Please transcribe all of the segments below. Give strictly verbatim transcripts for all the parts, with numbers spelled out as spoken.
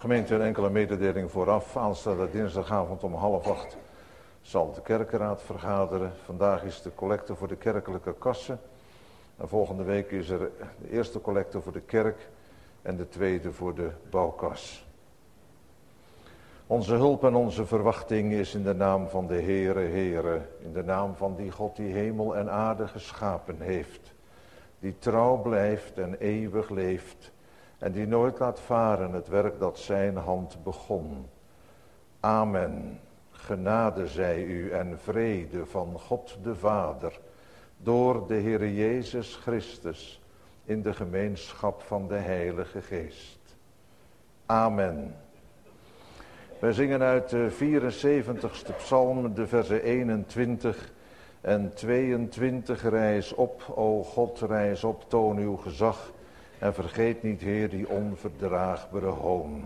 Gemeente, een enkele mededeling vooraf. Aanstaande dinsdagavond om half acht zal de kerkenraad vergaderen. Vandaag is de collecte voor de kerkelijke kassen. En volgende week is er de eerste collecte voor de kerk en de tweede voor de bouwkas. Onze hulp en onze verwachting is in de naam van de Heere, Heere, in de naam van die God die hemel en aarde geschapen heeft, die trouw blijft en eeuwig leeft en die nooit laat varen het werk dat zijn hand begon. Amen. Genade zij u en vrede van God de Vader, door de Heere Jezus Christus, in de gemeenschap van de Heilige Geest. Amen. Wij zingen uit de vierenzeventigste psalm de versen eenentwintig en tweeëntwintig. Rijs op, o God, rijs op, toon uw gezag en vergeet niet, Heer, die onverdraagbare hoon.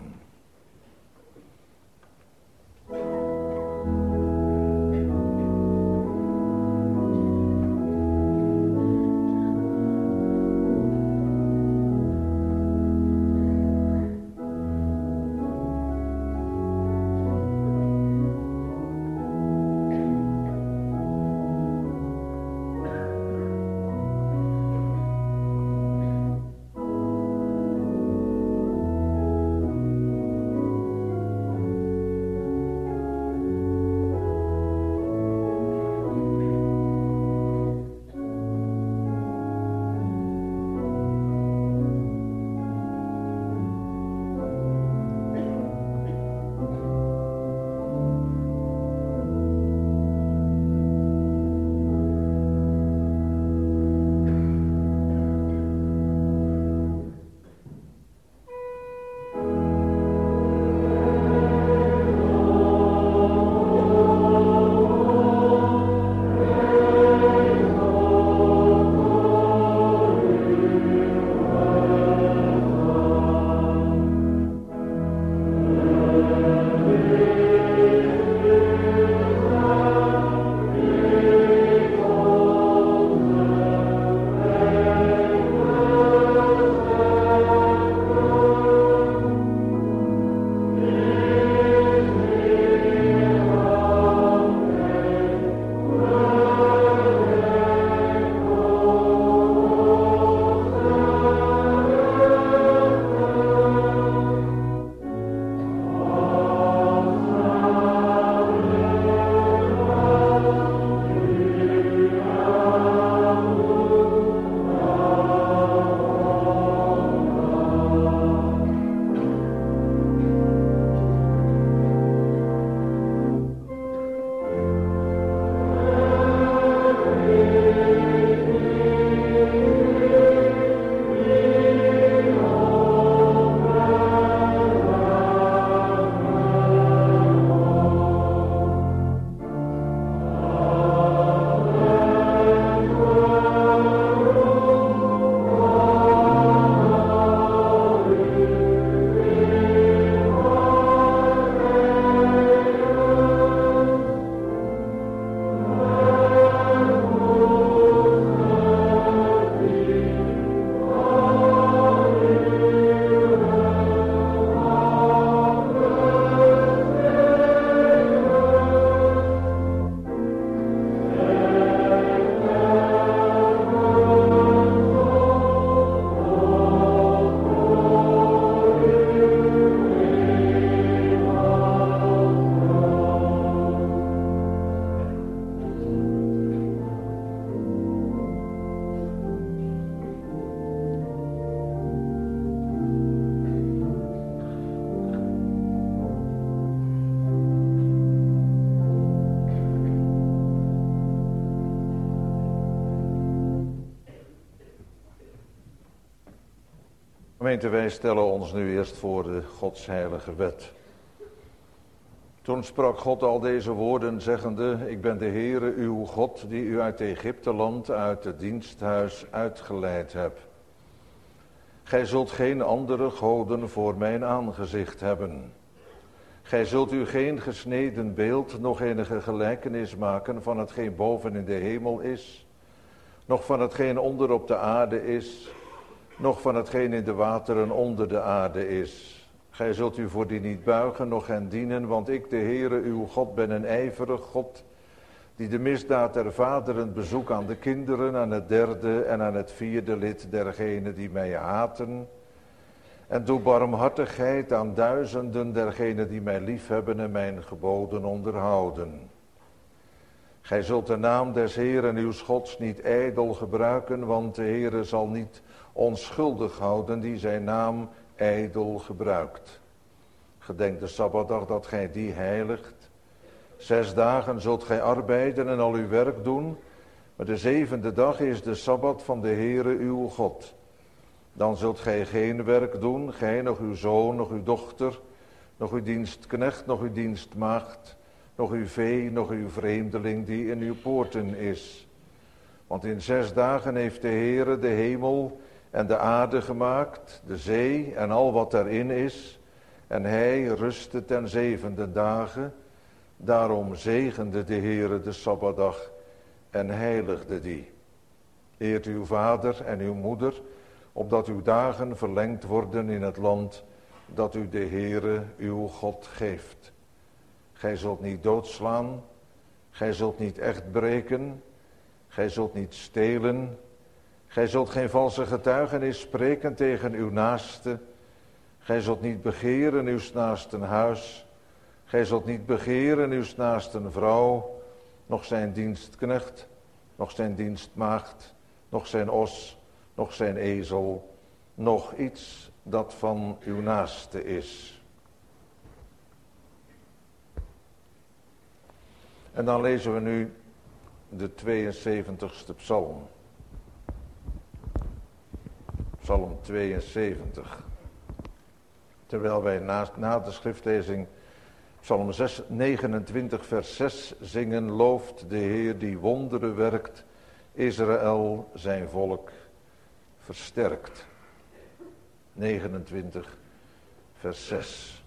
Gemeente, wij stellen ons nu eerst voor de Gods heilige wet. Toen sprak God al deze woorden, zeggende: Ik ben de Heere uw God, die u uit Egypteland, uit het diensthuis uitgeleid heb. Gij zult geen andere goden voor mijn aangezicht hebben. Gij zult u geen gesneden beeld, nog enige gelijkenis maken van hetgeen boven in de hemel is, nog van hetgeen onder op de aarde is, nog van hetgeen in de wateren onder de aarde is. Gij zult u voor die niet buigen, noch hen dienen, want ik, de Heere, uw God, ben een ijverig God, die de misdaad der vaderen bezoek aan de kinderen, aan het derde en aan het vierde lid dergenen die mij haten. En doe barmhartigheid aan duizenden dergenen die mij liefhebben en mijn geboden onderhouden. Gij zult de naam des Heeren uw Gods niet ijdel gebruiken, want de Heere zal niet onschuldig houden die zijn naam ijdel gebruikt. Gedenk de Sabbatdag dat gij die heiligt. Zes dagen zult gij arbeiden en al uw werk doen, maar de zevende dag is de Sabbat van de Heere uw God. Dan zult gij geen werk doen, gij, nog uw zoon, nog uw dochter, nog uw dienstknecht, nog uw dienstmaagd, nog uw vee, nog uw vreemdeling die in uw poorten is. Want in zes dagen heeft de Heere de hemel en de aarde gemaakt, de zee en al wat daarin is. En hij rustte ten zevende dagen. Daarom zegende de Heere de Sabbatdag en heiligde die. Eert uw vader en uw moeder, opdat uw dagen verlengd worden in het land dat u de Heere uw God geeft. Gij zult niet doodslaan, gij zult niet echt breken, gij zult niet stelen, gij zult geen valse getuigenis spreken tegen uw naaste, gij zult niet begeren uw naasten huis, gij zult niet begeren uw naasten vrouw, nog zijn dienstknecht, nog zijn dienstmaagd, nog zijn os, nog zijn ezel, nog iets dat van uw naaste is. En dan lezen we nu de tweeënzeventigste psalm. Psalm tweeënzeventig. Terwijl wij na, na de schriftlezing Psalm zes, negenentwintig vers zes zingen, looft de Heer die wonderen werkt, Israël zijn volk versterkt. negenentwintig vers zes.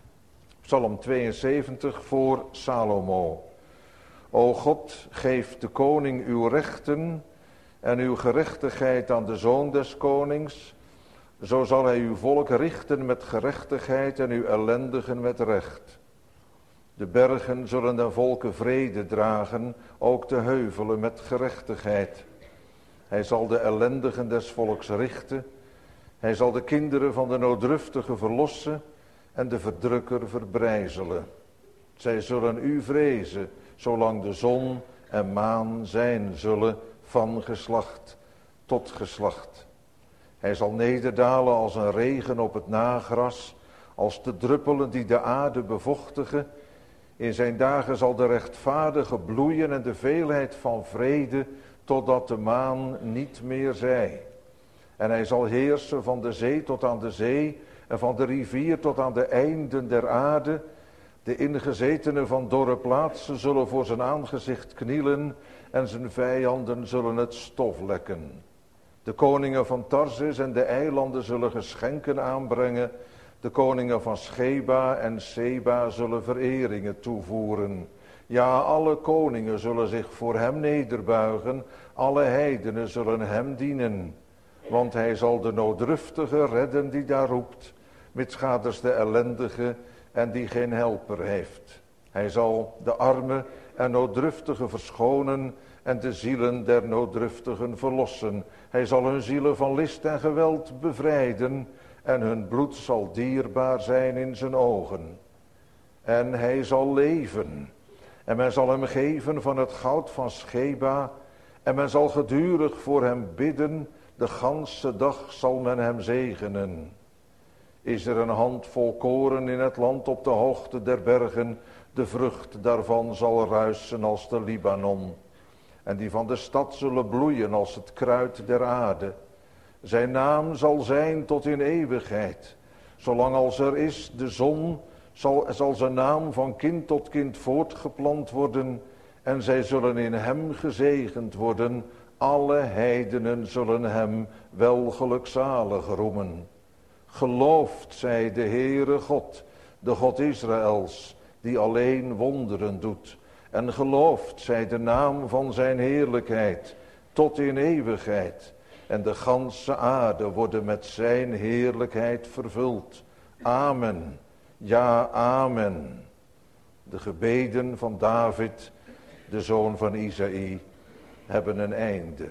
Psalm tweeënzeventig voor Salomo. O God, geef de koning uw rechten en uw gerechtigheid aan de zoon des konings. Zo zal hij uw volk richten met gerechtigheid en uw ellendigen met recht. De bergen zullen den volken vrede dragen, ook de heuvelen met gerechtigheid. Hij zal de ellendigen des volks richten. Hij zal de kinderen van de nooddruftigen verlossen en de verdrukker verbrijzelen. Zij zullen u vrezen, zolang de zon en maan zijn zullen van geslacht tot geslacht. Hij zal nederdalen als een regen op het nagras, als de druppelen die de aarde bevochtigen. In zijn dagen zal de rechtvaardige bloeien en de veelheid van vrede, totdat de maan niet meer zij. En hij zal heersen van de zee tot aan de zee en van de rivier tot aan de einden der aarde. De ingezetenen van dorre plaatsen zullen voor zijn aangezicht knielen en zijn vijanden zullen het stof lekken. De koningen van Tarsis en de eilanden zullen geschenken aanbrengen. De koningen van Sheba en Seba zullen vereringen toevoeren. Ja, alle koningen zullen zich voor hem nederbuigen. Alle heidenen zullen hem dienen. Want hij zal de nooddruftige redden die daar roept. Mitschaders de ellendige en die geen helper heeft. Hij zal de armen en nooddruftigen verschonen en de zielen der nooddruftigen verlossen. Hij zal hun zielen van list en geweld bevrijden en hun bloed zal dierbaar zijn in zijn ogen. En hij zal leven en men zal hem geven van het goud van Sheba en men zal gedurig voor hem bidden, de ganse dag zal men hem zegenen. Is er een handvol koren in het land op de hoogte der bergen, de vrucht daarvan zal ruisen als de Libanon. En die van de stad zullen bloeien als het kruid der aarde. Zijn naam zal zijn tot in eeuwigheid. Zolang als er is de zon, zal, zal zijn naam van kind tot kind voortgeplant worden. En zij zullen in hem gezegend worden. Alle heidenen zullen hem wel gelukzalig roemen. Geloofd zij de Heere God, de God Israëls, die alleen wonderen doet. En geloofd zij de naam van zijn heerlijkheid, tot in eeuwigheid. En de ganse aarde worden met zijn heerlijkheid vervuld. Amen. Ja, amen. De gebeden van David, de zoon van Isaïe, hebben een einde.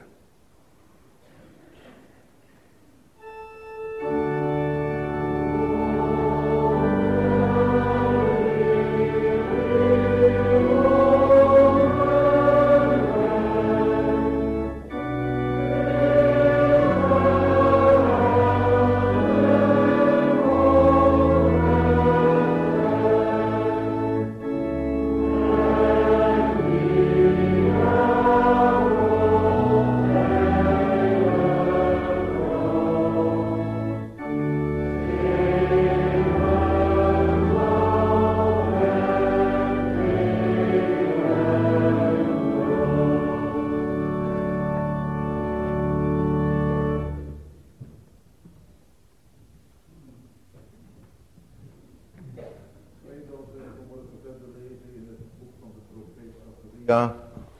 Ja,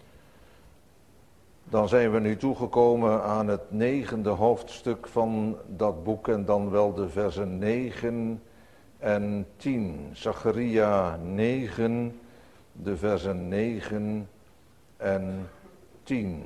dan zijn we nu toegekomen aan het negende hoofdstuk van dat boek en dan wel de versen negen en tien. Zacharia negen, de versen negen en tien.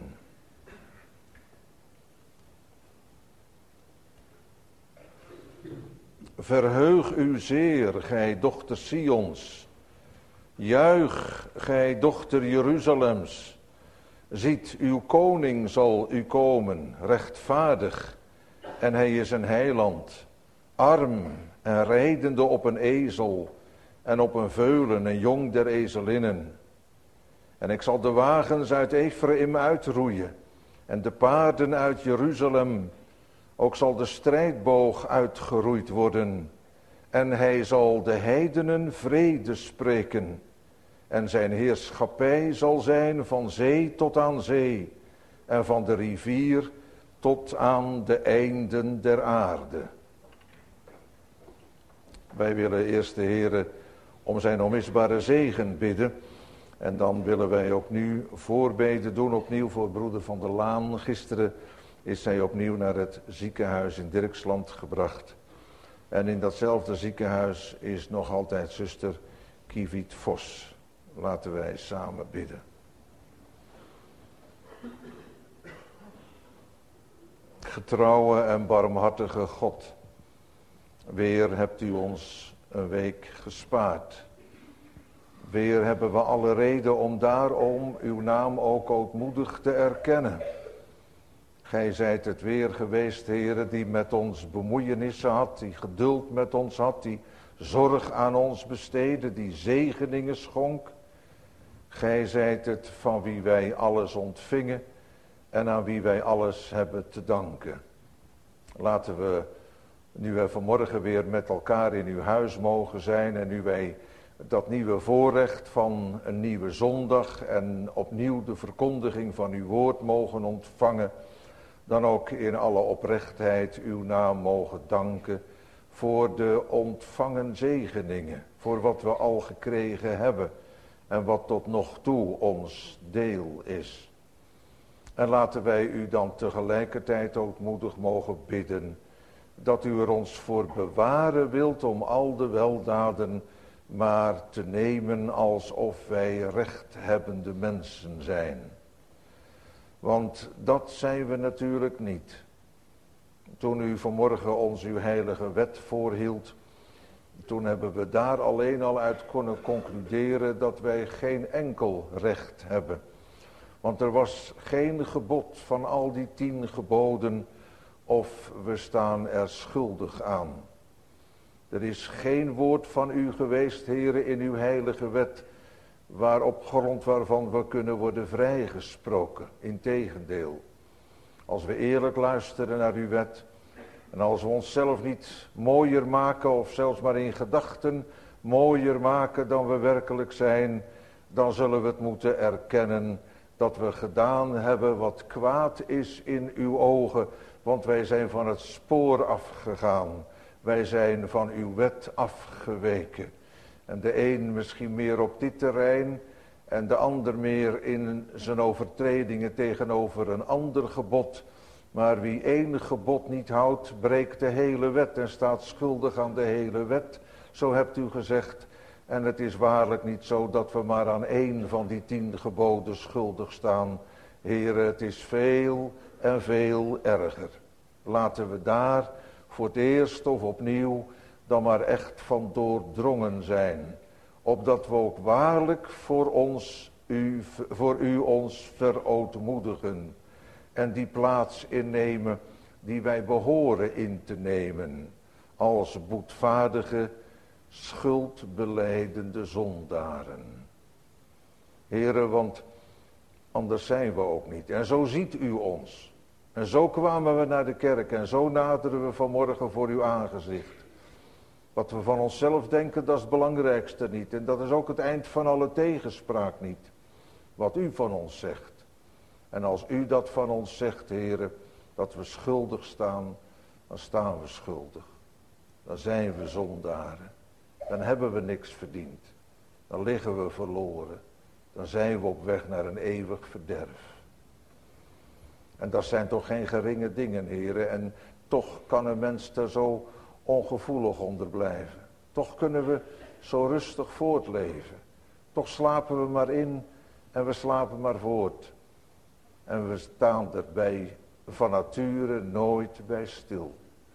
Verheug u zeer, gij dochter Sions. Juich, gij dochter Jeruzalems. Ziet, uw koning zal u komen, rechtvaardig, en hij is een heiland, arm en rijdende op een ezel en op een veulen, een jong der ezelinnen. En ik zal de wagens uit Ephraim uitroeien en de paarden uit Jeruzalem. Ook zal de strijdboog uitgeroeid worden en hij zal de heidenen vrede spreken. En zijn heerschappij zal zijn van zee tot aan zee en van de rivier tot aan de einden der aarde. Wij willen eerst de Heere om zijn onmisbare zegen bidden. En dan willen wij ook nu voorbeden doen, opnieuw voor broeder Van der Laan. Gisteren is zij opnieuw naar het ziekenhuis in Dirksland gebracht. En in datzelfde ziekenhuis is nog altijd zuster Kiviet Vos. Laten wij samen bidden. Getrouwe en barmhartige God, weer hebt u ons een week gespaard. Weer hebben we alle reden om daarom uw naam ook ootmoedig te erkennen. Gij zijt het weer geweest, Heere, die met ons bemoeienissen had, die geduld met ons had, die zorg aan ons besteedde, die zegeningen schonk. Gij zijt het van wie wij alles ontvingen en aan wie wij alles hebben te danken. Laten we, nu we vanmorgen weer met elkaar in uw huis mogen zijn en nu wij dat nieuwe voorrecht van een nieuwe zondag en opnieuw de verkondiging van uw woord mogen ontvangen, dan ook in alle oprechtheid uw naam mogen danken voor de ontvangen zegeningen, voor wat we al gekregen hebben en wat tot nog toe ons deel is. En laten wij u dan tegelijkertijd ook moedig mogen bidden dat u er ons voor bewaren wilt om al de weldaden maar te nemen alsof wij rechthebbende mensen zijn. Want dat zijn we natuurlijk niet. Toen u vanmorgen ons uw heilige wet voorhield, toen hebben we daar alleen al uit kunnen concluderen dat wij geen enkel recht hebben. Want er was geen gebod van al die tien geboden of we staan er schuldig aan. Er is geen woord van u geweest, Heere, in uw heilige wet, waar op grond waarvan we kunnen worden vrijgesproken. Integendeel, als we eerlijk luisteren naar uw wet en als we onszelf niet mooier maken of zelfs maar in gedachten mooier maken dan we werkelijk zijn, dan zullen we het moeten erkennen dat we gedaan hebben wat kwaad is in uw ogen, want wij zijn van het spoor afgegaan. Wij zijn van uw wet afgeweken. En de een misschien meer op dit terrein en de ander meer in zijn overtredingen tegenover een ander gebod. Maar wie één gebod niet houdt, breekt de hele wet en staat schuldig aan de hele wet. Zo hebt u gezegd. En het is waarlijk niet zo dat we maar aan één van die tien geboden schuldig staan. Heere, het is veel en veel erger. Laten we daar voor het eerst of opnieuw dan maar echt van doordrongen zijn. Opdat we ook waarlijk voor, ons, u, voor u ons verootmoedigen. En die plaats innemen die wij behoren in te nemen. Als boetvaardige, schuldbelijdende zondaren. Heere, want anders zijn we ook niet. En zo ziet u ons. En zo kwamen we naar de kerk. En zo naderen we vanmorgen voor uw aangezicht. Wat we van onszelf denken, dat is het belangrijkste niet. En dat is ook het eind van alle tegenspraak niet. Wat u van ons zegt. En als u dat van ons zegt, Heere, dat we schuldig staan, dan staan we schuldig. Dan zijn we zondaren. Dan hebben we niks verdiend. Dan liggen we verloren. Dan zijn we op weg naar een eeuwig verderf. En dat zijn toch geen geringe dingen, Heere. En toch kan een mens er zo ongevoelig onder blijven. Toch kunnen we zo rustig voortleven. Toch slapen we maar in en we slapen maar voort. En we staan erbij van nature nooit bij stil.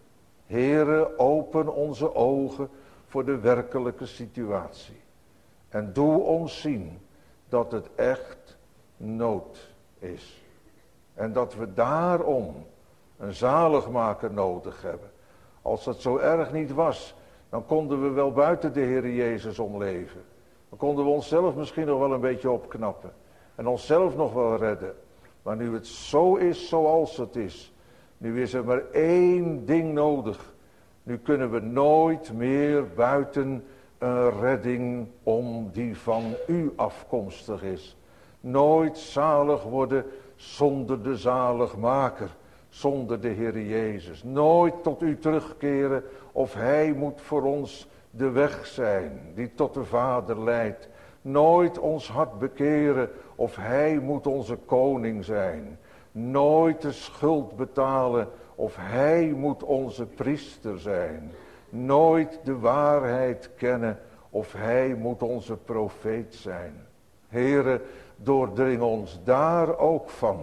Heere, open onze ogen voor de werkelijke situatie. En doe ons zien dat het echt nood is. En dat we daarom een zaligmaker nodig hebben. Als dat zo erg niet was, dan konden we wel buiten de Heer Jezus omleven. Dan konden we onszelf misschien nog wel een beetje opknappen. En onszelf nog wel redden. Maar nu het zo is zoals het is. Nu is er maar één ding nodig. Nu kunnen we nooit meer buiten een redding om die van u afkomstig is. Nooit zalig worden zonder de zaligmaker. Zonder de Heer Jezus. Nooit tot u terugkeren of hij moet voor ons de weg zijn die tot de Vader leidt. Nooit ons hart bekeren of hij moet onze koning zijn. Nooit de schuld betalen of hij moet onze priester zijn. Nooit de waarheid kennen of hij moet onze profeet zijn. Heere, doordring ons daar ook van.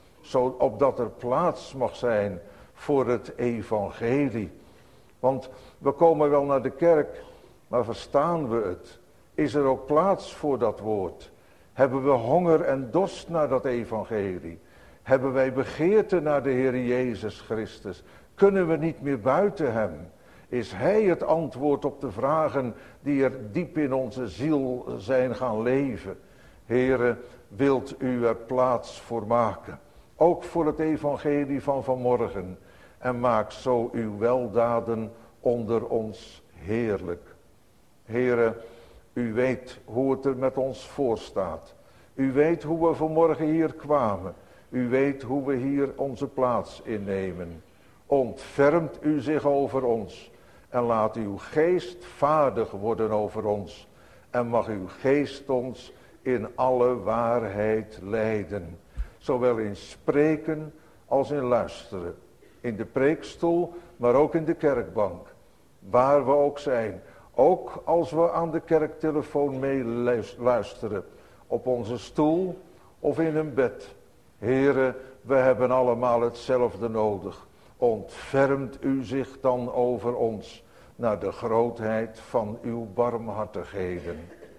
Zo opdat er plaats mag zijn voor het evangelie. Want we komen wel naar de kerk, maar verstaan we het? Is er ook plaats voor dat woord? Hebben we honger en dorst naar dat evangelie? Hebben wij begeerte naar de Heer Jezus Christus? Kunnen we niet meer buiten hem? Is hij het antwoord op de vragen die er diep in onze ziel zijn gaan leven? Heere, wilt u er plaats voor maken? Ook voor het evangelie van vanmorgen. En maak zo uw weldaden onder ons heerlijk. Heere, u weet hoe het er met ons voor staat. U weet hoe we vanmorgen hier kwamen. U weet hoe we hier onze plaats innemen. Ontfermt u zich over ons. En laat uw geest vaardig worden over ons. En mag uw geest ons in alle waarheid leiden. Zowel in spreken als in luisteren. In de preekstoel, maar ook in de kerkbank. Waar we ook zijn. Ook als we aan de kerktelefoon mee luisteren. Op onze stoel of in een bed. Heere, we hebben allemaal hetzelfde nodig. Ontfermt u zich dan over ons. Naar de grootheid van uw barmhartigheden.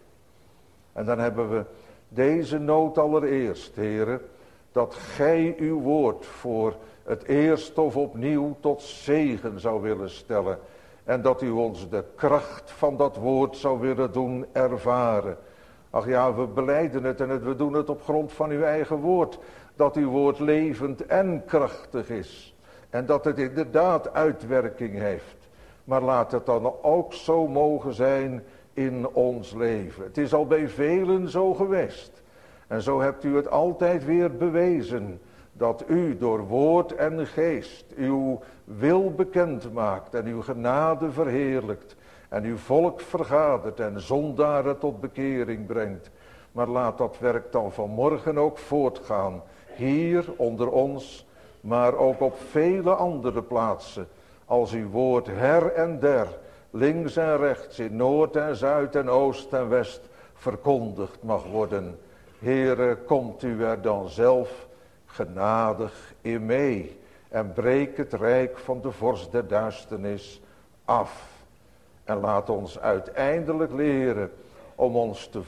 En dan hebben we deze nood allereerst, Heere. Dat gij uw woord voor het eerst of opnieuw tot zegen zou willen stellen. En dat u ons de kracht van dat woord zou willen doen ervaren. Ach ja, we belijden het en we doen het op grond van uw eigen woord. Dat uw woord levend en krachtig is. En dat het inderdaad uitwerking heeft. Maar laat het dan ook zo mogen zijn in ons leven. Het is al bij velen zo geweest. En zo hebt u het altijd weer bewezen. Dat u door woord en geest uw wil bekend maakt. En uw genade verheerlijkt. En uw volk vergadert en zondaren tot bekering brengt. Maar laat dat werk dan vanmorgen ook voortgaan. Hier onder ons, maar ook op vele andere plaatsen, als uw woord her en der, links en rechts, in noord en zuid en oost en west, verkondigd mag worden. Heere, komt u er dan zelf genadig in mee en breek het rijk van de vorst der duisternis af. En laat ons uiteindelijk leren om ons te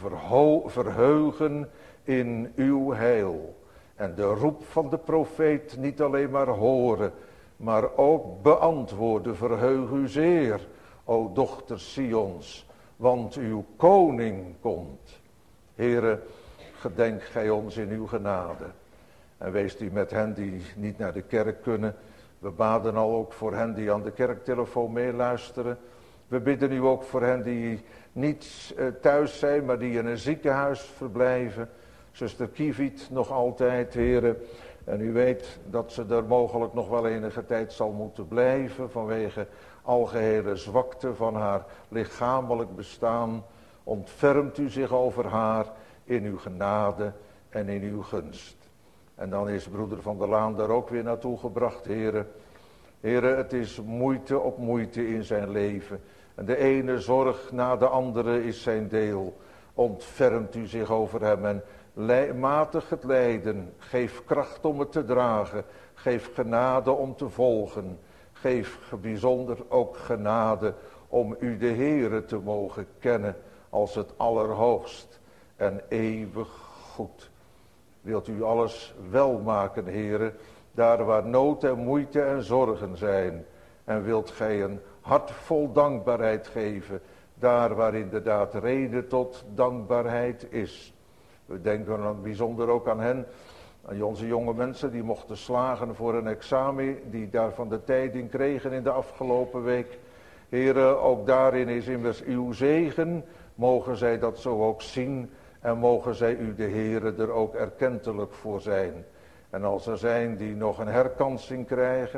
verheugen in uw heil. En de roep van de profeet niet alleen maar horen, maar ook beantwoorden. Verheug u zeer, o dochter Sions, want uw koning komt. Heere, gedenk gij ons in uw genade. En wees u met hen die niet naar de kerk kunnen. We baden al ook voor hen die aan de kerktelefoon meeluisteren. We bidden u ook voor hen die niet uh, thuis zijn, maar die in een ziekenhuis verblijven. Zuster Kievit nog altijd, heren. En u weet dat ze er mogelijk nog wel enige tijd zal moeten blijven vanwege algehele zwakte van haar lichamelijk bestaan. Ontfermt u zich over haar in uw genade en in uw gunst. En dan is broeder Van der Laan daar ook weer naartoe gebracht, heren. Heren, het is moeite op moeite in zijn leven. En de ene zorg na de andere is zijn deel. Ontfermt u zich over hem en matig het lijden. Geef kracht om het te dragen. Geef genade om te volgen. Geef bijzonder ook genade om u de Heere te mogen kennen als het allerhoogst en eeuwig goed. Wilt u alles wel maken, Heere, daar waar nood en moeite en zorgen zijn. En wilt gij een hart vol dankbaarheid geven, daar waar inderdaad reden tot dankbaarheid is. We denken dan bijzonder ook aan hen, aan onze jonge mensen die mochten slagen voor een examen, die daarvan de tijding kregen in de afgelopen week. Heere, ook daarin is immers uw zegen, mogen zij dat zo ook zien en mogen zij u de Heere er ook erkentelijk voor zijn. En als er zijn die nog een herkansing krijgen,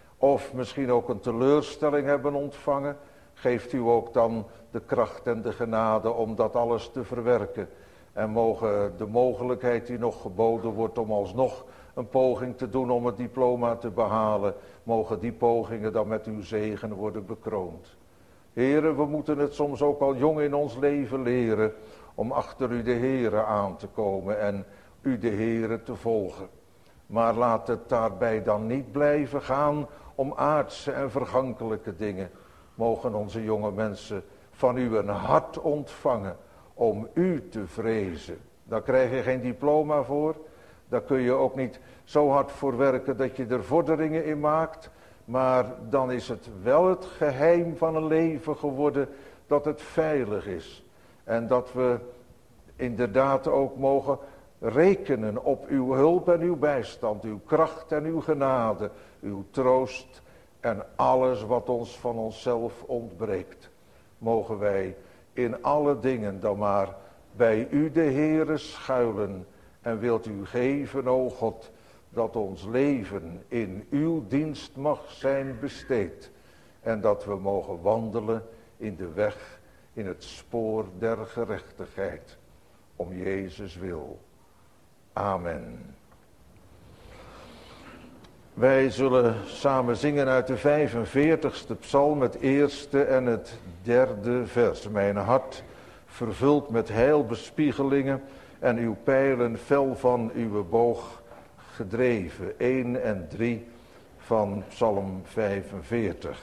of misschien ook een teleurstelling hebben ontvangen, geeft u ook dan de kracht en de genade om dat alles te verwerken. En mogen de mogelijkheid die nog geboden wordt om alsnog een poging te doen om het diploma te behalen, mogen die pogingen dan met uw zegen worden bekroond. Heren, we moeten het soms ook al jong in ons leven leren om achter u de Heere aan te komen en u de Heere te volgen. Maar laat het daarbij dan niet blijven gaan om aardse en vergankelijke dingen. Mogen onze jonge mensen van u een hart ontvangen om u te vrezen. Daar krijg je geen diploma voor. Daar kun je ook niet zo hard voor werken dat je er vorderingen in maakt. Maar dan is het wel het geheim van een leven geworden dat het veilig is. En dat we inderdaad ook mogen rekenen op uw hulp en uw bijstand, uw kracht en uw genade, uw troost en alles wat ons van onszelf ontbreekt. Mogen wij in alle dingen dan maar bij u de Heere schuilen en wilt u geven, o God, dat ons leven in uw dienst mag zijn besteed en dat we mogen wandelen in de weg, in het spoor der gerechtigheid, om Jezus wil. Amen. Wij zullen samen zingen uit de vijfenveertigste psalm, het eerste en het derde vers. Mijn hart vervuld met heilbespiegelingen en uw pijlen fel van uw boog gedreven. een en drie van psalm vijfenveertig.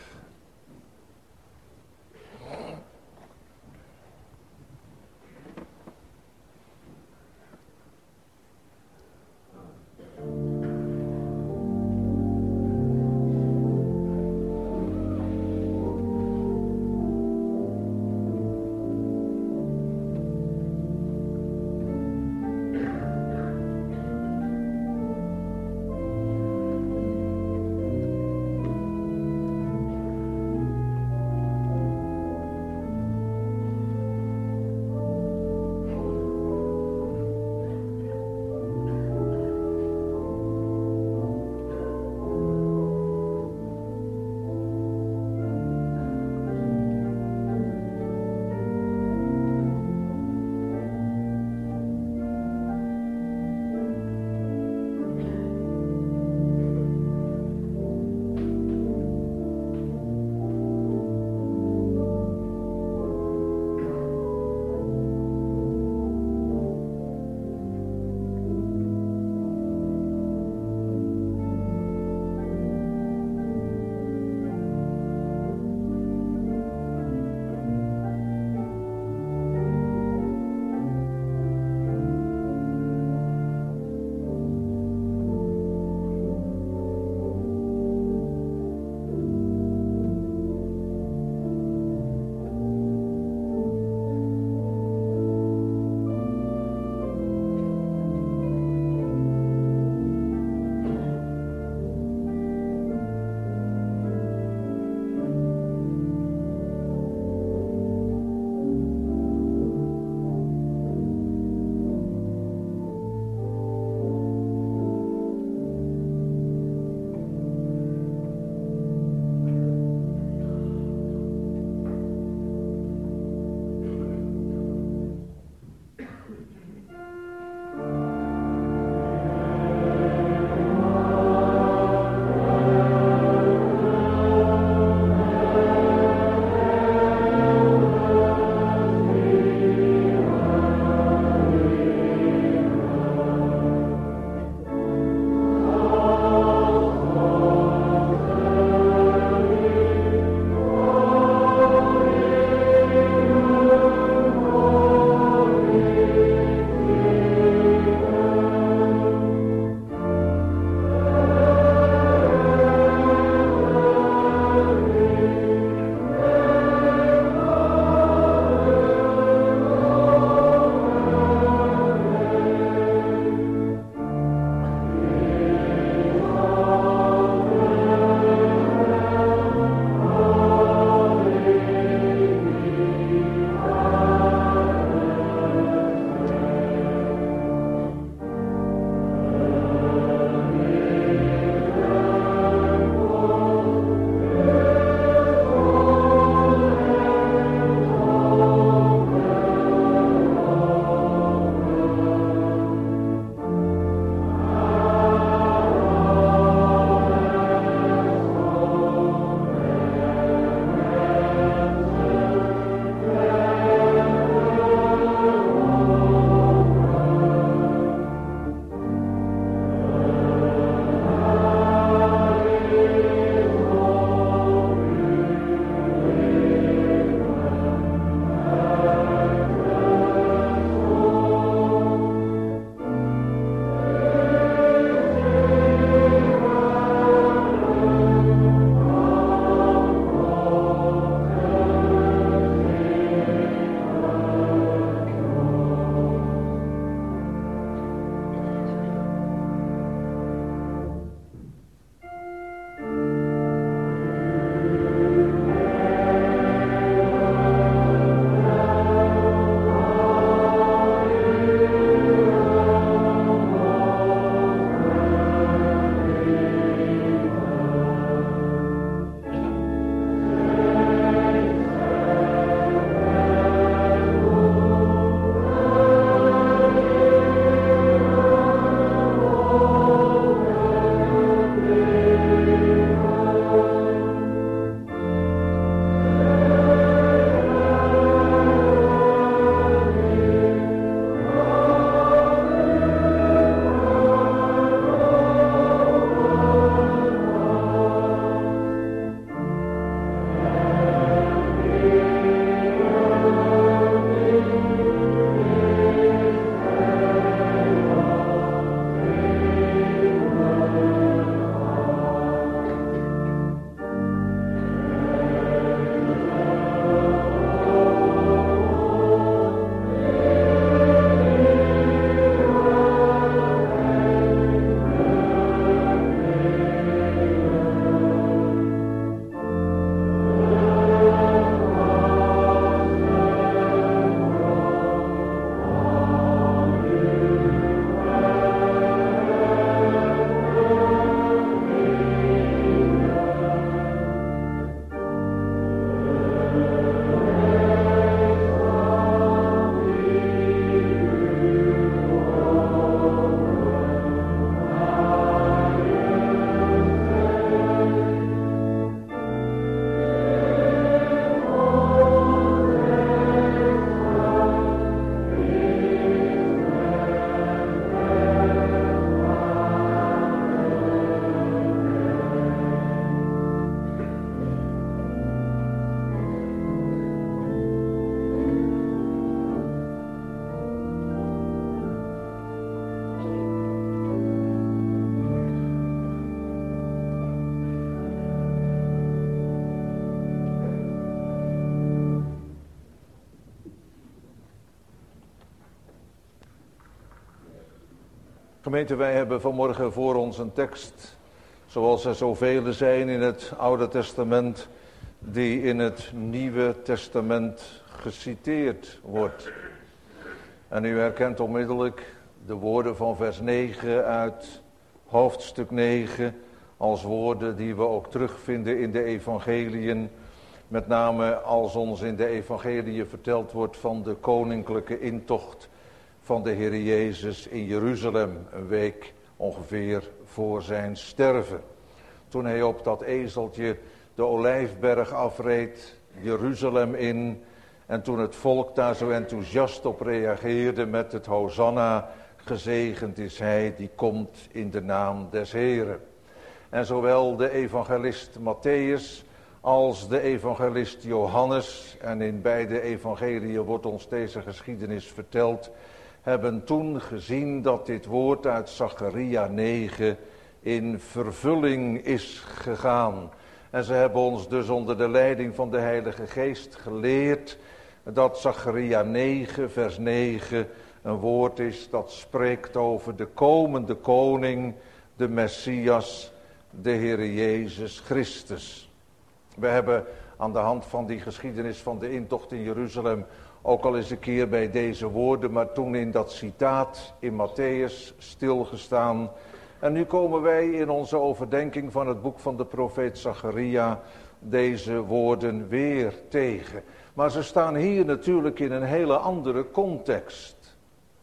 Gemeente, wij hebben vanmorgen voor ons een tekst, zoals er zoveel zijn in het Oude Testament, die in het Nieuwe Testament geciteerd wordt. En u herkent onmiddellijk de woorden van vers negen uit hoofdstuk negen, als woorden die we ook terugvinden in de evangeliën. Met name als ons in de evangeliën verteld wordt van de koninklijke intocht van de Heer Jezus in Jeruzalem, een week ongeveer voor zijn sterven. Toen hij op dat ezeltje de Olijfberg afreed, Jeruzalem in, en toen het volk daar zo enthousiast op reageerde met het Hosanna, gezegend is hij die komt in de naam des Heren. En zowel de evangelist Matthäus als de evangelist Johannes, en in beide evangeliën wordt ons deze geschiedenis verteld, hebben toen gezien dat dit woord uit Zacharia negen in vervulling is gegaan. En ze hebben ons dus onder de leiding van de Heilige Geest geleerd dat Zacharia negen vers negen een woord is dat spreekt over de komende koning, de Messias, de Heere Jezus Christus. We hebben aan de hand van die geschiedenis van de intocht in Jeruzalem ook al eens een keer bij deze woorden, maar toen in dat citaat in Matthäus stilgestaan. En nu komen wij in onze overdenking van het boek van de profeet Zacharia deze woorden weer tegen. Maar ze staan hier natuurlijk in een hele andere context.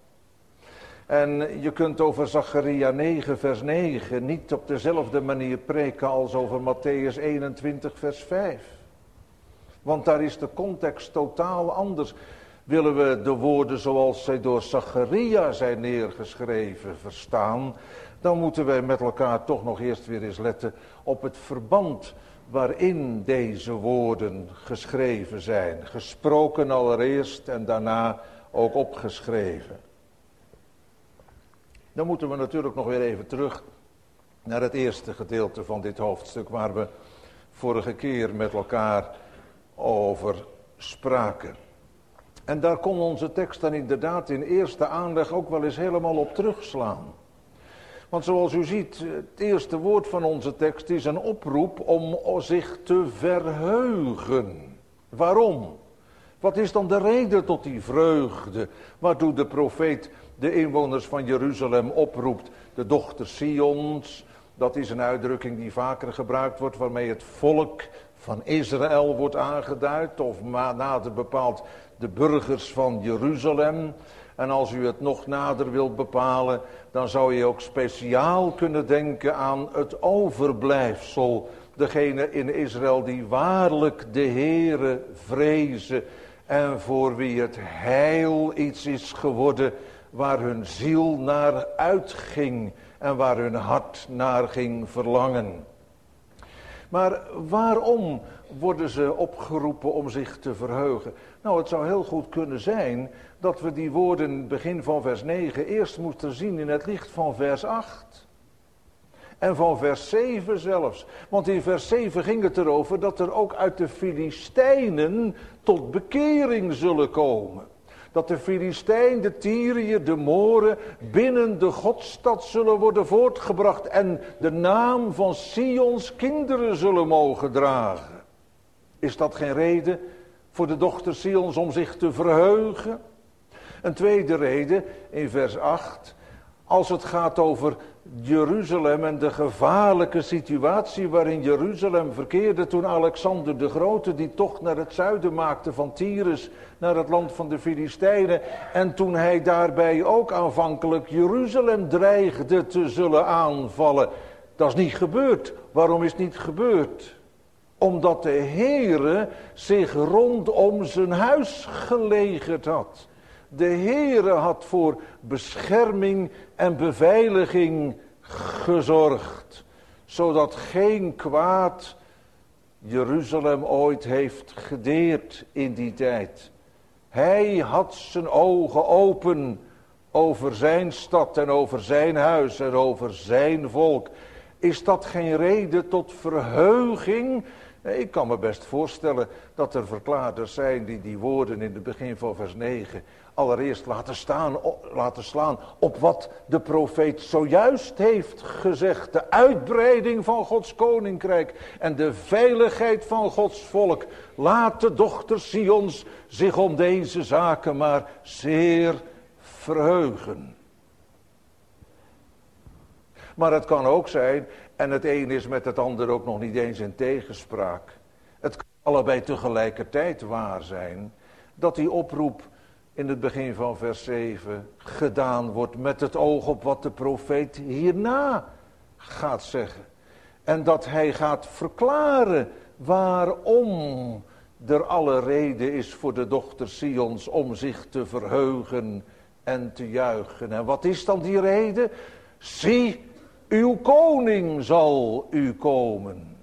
En je kunt over Zacharia negen vers negen niet op dezelfde manier preken als over Matthäus eenentwintig vers vijf. Want daar is de context totaal anders. Willen we de woorden zoals zij door Zacharia zijn neergeschreven verstaan, dan moeten wij met elkaar toch nog eerst weer eens letten op het verband waarin deze woorden geschreven zijn. Gesproken allereerst en daarna ook opgeschreven. Dan moeten we natuurlijk nog weer even terug naar het eerste gedeelte van dit hoofdstuk, waar we vorige keer met elkaar over spraken. En daar kon onze tekst dan inderdaad in eerste aanleg ook wel eens helemaal op terugslaan. Want zoals u ziet, het eerste woord van onze tekst is een oproep om zich te verheugen. Waarom? Wat is dan de reden tot die vreugde, waartoe de profeet de inwoners van Jeruzalem oproept? De dochter Sions, dat is een uitdrukking die vaker gebruikt wordt, waarmee het volk van Israël wordt aangeduid, of nader bepaald de burgers van Jeruzalem. En als u het nog nader wilt bepalen, dan zou je ook speciaal kunnen denken aan het overblijfsel. Degene in Israël die waarlijk de Heere vrezen en voor wie het heil iets is geworden waar hun ziel naar uitging en waar hun hart naar ging verlangen. Maar waarom worden ze opgeroepen om zich te verheugen? Nou, het zou heel goed kunnen zijn dat we die woorden begin van vers negen eerst moeten zien in het licht van vers acht. En van vers zeven zelfs. Want in vers zeven ging het erover dat er ook uit de Filistijnen tot bekering zullen komen. Dat de Filistijn, de Tyriër, de Moren binnen de Godstad zullen worden voortgebracht en de naam van Sions kinderen zullen mogen dragen. Is dat geen reden voor de dochter Sions om zich te verheugen? Een tweede reden in vers acht, als het gaat over Jeruzalem en de gevaarlijke situatie waarin Jeruzalem verkeerde toen Alexander de Grote die tocht naar het zuiden maakte van Tyrus, naar het land van de Filistijnen, en toen hij daarbij ook aanvankelijk Jeruzalem dreigde te zullen aanvallen. Dat is niet gebeurd. Waarom is het niet gebeurd? Omdat de Heere zich rondom zijn huis gelegerd had. De Heere had voor bescherming en beveiliging gezorgd, zodat geen kwaad Jeruzalem ooit heeft gedeerd in die tijd. Hij had zijn ogen open over zijn stad en over zijn huis en over zijn volk. Is dat geen reden tot verheuging Ik kan me best voorstellen dat er verklaarders zijn die die woorden in het begin van vers negen allereerst laten, staan, laten slaan op wat de profeet zojuist heeft gezegd. De uitbreiding van Gods koninkrijk en de veiligheid van Gods volk. Laat de dochter Sions zich om deze zaken maar zeer verheugen. Maar het kan ook zijn, en het een is met het ander ook nog niet eens in tegenspraak. Het kan allebei tegelijkertijd waar zijn, dat die oproep in het begin van vers zeven gedaan wordt met het oog op wat de profeet hierna gaat zeggen. En dat hij gaat verklaren waarom er alle reden is voor de dochter Sions om zich te verheugen en te juichen. En wat is dan die reden? Zie, uw koning zal u komen.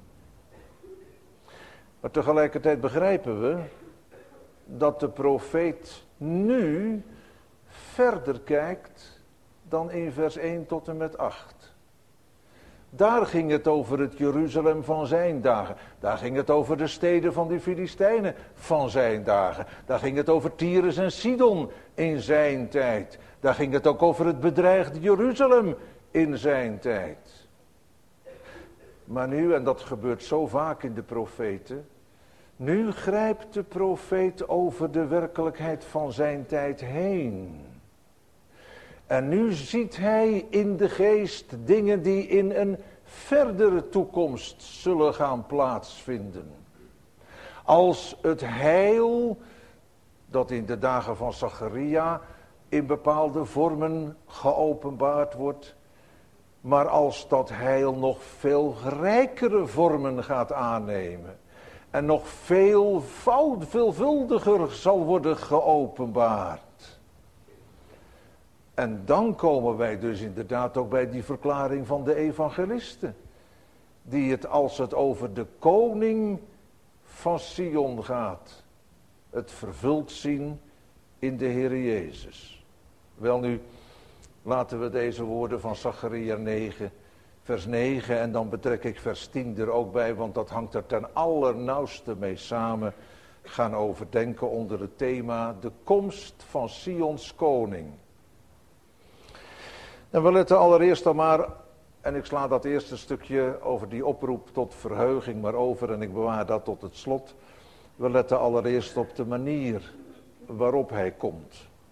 Maar tegelijkertijd begrijpen we dat de profeet nu verder kijkt dan in vers één tot en met acht. Daar ging het over het Jeruzalem van zijn dagen. Daar ging het over de steden van de Filistijnen van zijn dagen. Daar ging het over Tyrus en Sidon in zijn tijd. Daar ging het ook over het bedreigde Jeruzalem in zijn tijd. Maar nu, en dat gebeurt zo vaak in de profeten, nu grijpt de profeet over de werkelijkheid van zijn tijd heen. En nu ziet hij in de geest dingen die in een verdere toekomst zullen gaan plaatsvinden. Als het heil dat in de dagen van Zacharia in bepaalde vormen geopenbaard wordt, maar als dat heil nog veel rijkere vormen gaat aannemen en nog veel veelvuldiger zal worden geopenbaard. En dan komen wij dus inderdaad ook bij die verklaring van de evangelisten, die het, als het over de koning van Sion gaat, het vervuld zien in de Heer Jezus. Welnu, laten we deze woorden van Zacharia negen, vers negen, en dan betrek ik vers tien er ook bij, want dat hangt er ten allernauwste mee samen, gaan overdenken onder het thema de komst van Sions koning. En we letten allereerst dan maar, en ik sla dat eerste stukje over die oproep tot verheuging maar over en ik bewaar dat tot het slot. We letten allereerst op de manier waarop hij komt.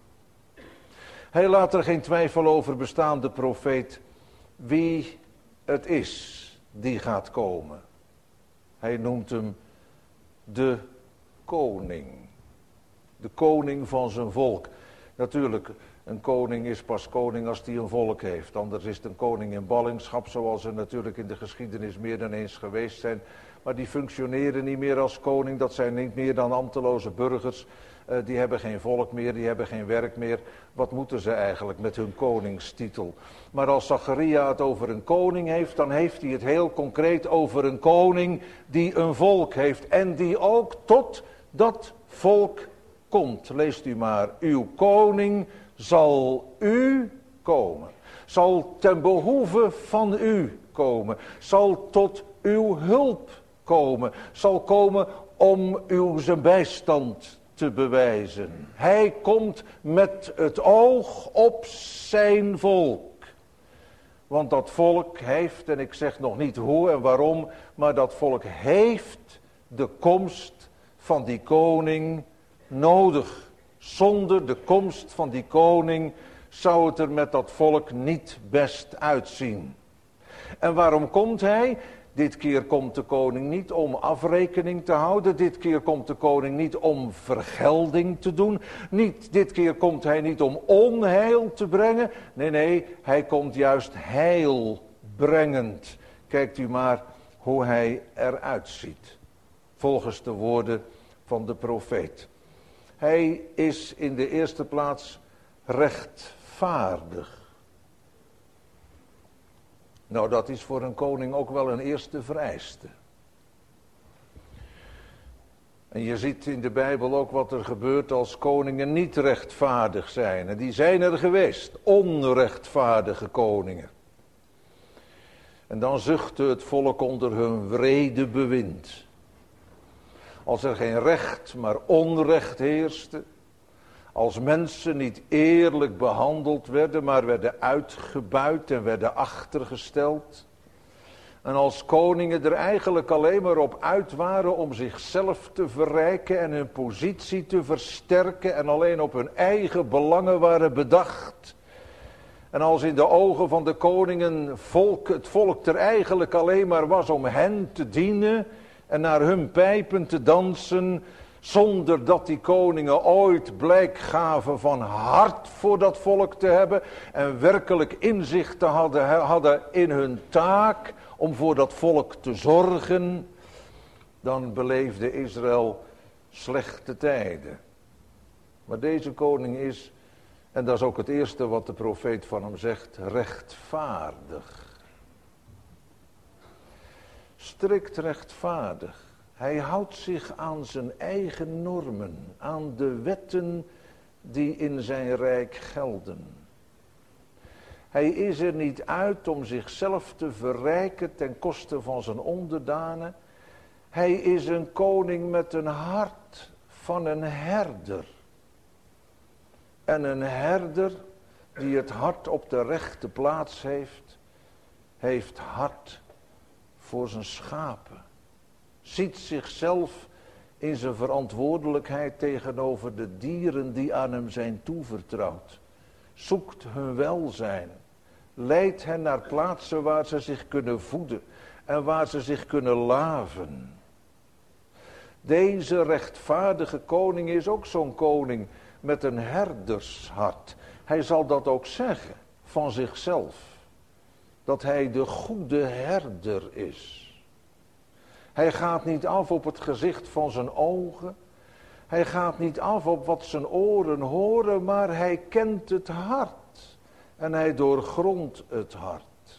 Hij laat er geen twijfel over bestaan, de profeet, wie het is die gaat komen. Hij noemt hem de koning. De koning van zijn volk. Natuurlijk, een koning is pas koning als hij een volk heeft. Anders is het een koning in ballingschap, zoals er natuurlijk in de geschiedenis meer dan eens geweest zijn. Maar die functioneren niet meer als koning. Dat zijn niet meer dan ambteloze burgers. Uh, die hebben geen volk meer, die hebben geen werk meer. Wat moeten ze eigenlijk met hun koningstitel? Maar als Zacharia het over een koning heeft, dan heeft hij het heel concreet over een koning die een volk heeft. En die ook tot dat volk komt. Leest u maar, uw koning zal u komen. Zal ten behoeve van u komen. Zal tot uw hulp komen. Zal komen om uw zijn bijstand te bewijzen. Hij komt met het oog op zijn volk. Want dat volk heeft, en ik zeg nog niet hoe en waarom, maar dat volk heeft de komst van die koning nodig. Zonder de komst van die koning zou het er met dat volk niet best uitzien. En waarom komt hij? Dit keer komt de koning niet om afrekening te houden. Dit keer komt de koning niet om vergelding te doen. Niet, dit keer komt hij niet om onheil te brengen. Nee, nee, hij komt juist heilbrengend. Kijkt u maar hoe hij eruit ziet. Volgens de woorden van de profeet. Hij is in de eerste plaats rechtvaardig. Nou, dat is voor een koning ook wel een eerste vereiste. En je ziet in de Bijbel ook wat er gebeurt als koningen niet rechtvaardig zijn. En die zijn er geweest, onrechtvaardige koningen. En dan zuchtte het volk onder hun wrede bewind. Als er geen recht, maar onrecht heerste. Als mensen niet eerlijk behandeld werden, maar werden uitgebuit en werden achtergesteld. En als koningen er eigenlijk alleen maar op uit waren om zichzelf te verrijken en hun positie te versterken en alleen op hun eigen belangen waren bedacht. En als in de ogen van de koningen volk, het volk er eigenlijk alleen maar was om hen te dienen en naar hun pijpen te dansen, zonder dat die koningen ooit blijk gaven van hart voor dat volk te hebben en werkelijk inzicht te hadden, hadden in hun taak om voor dat volk te zorgen, dan beleefde Israël slechte tijden. Maar deze koning is, en dat is ook het eerste wat de profeet van hem zegt, rechtvaardig. Strikt rechtvaardig. Hij houdt zich aan zijn eigen normen, aan de wetten die in zijn rijk gelden. Hij is er niet uit om zichzelf te verrijken ten koste van zijn onderdanen. Hij is een koning met een hart van een herder. En een herder die het hart op de rechte plaats heeft, heeft hart voor zijn schapen. Ziet zichzelf in zijn verantwoordelijkheid tegenover de dieren die aan hem zijn toevertrouwd. Zoekt hun welzijn. Leidt hen naar plaatsen waar ze zich kunnen voeden en waar ze zich kunnen laven. Deze rechtvaardige koning is ook zo'n koning met een herdershart. Hij zal dat ook zeggen van zichzelf. Dat hij de goede herder is. Hij gaat niet af op het gezicht van zijn ogen. Hij gaat niet af op wat zijn oren horen, maar hij kent het hart. En hij doorgrondt het hart.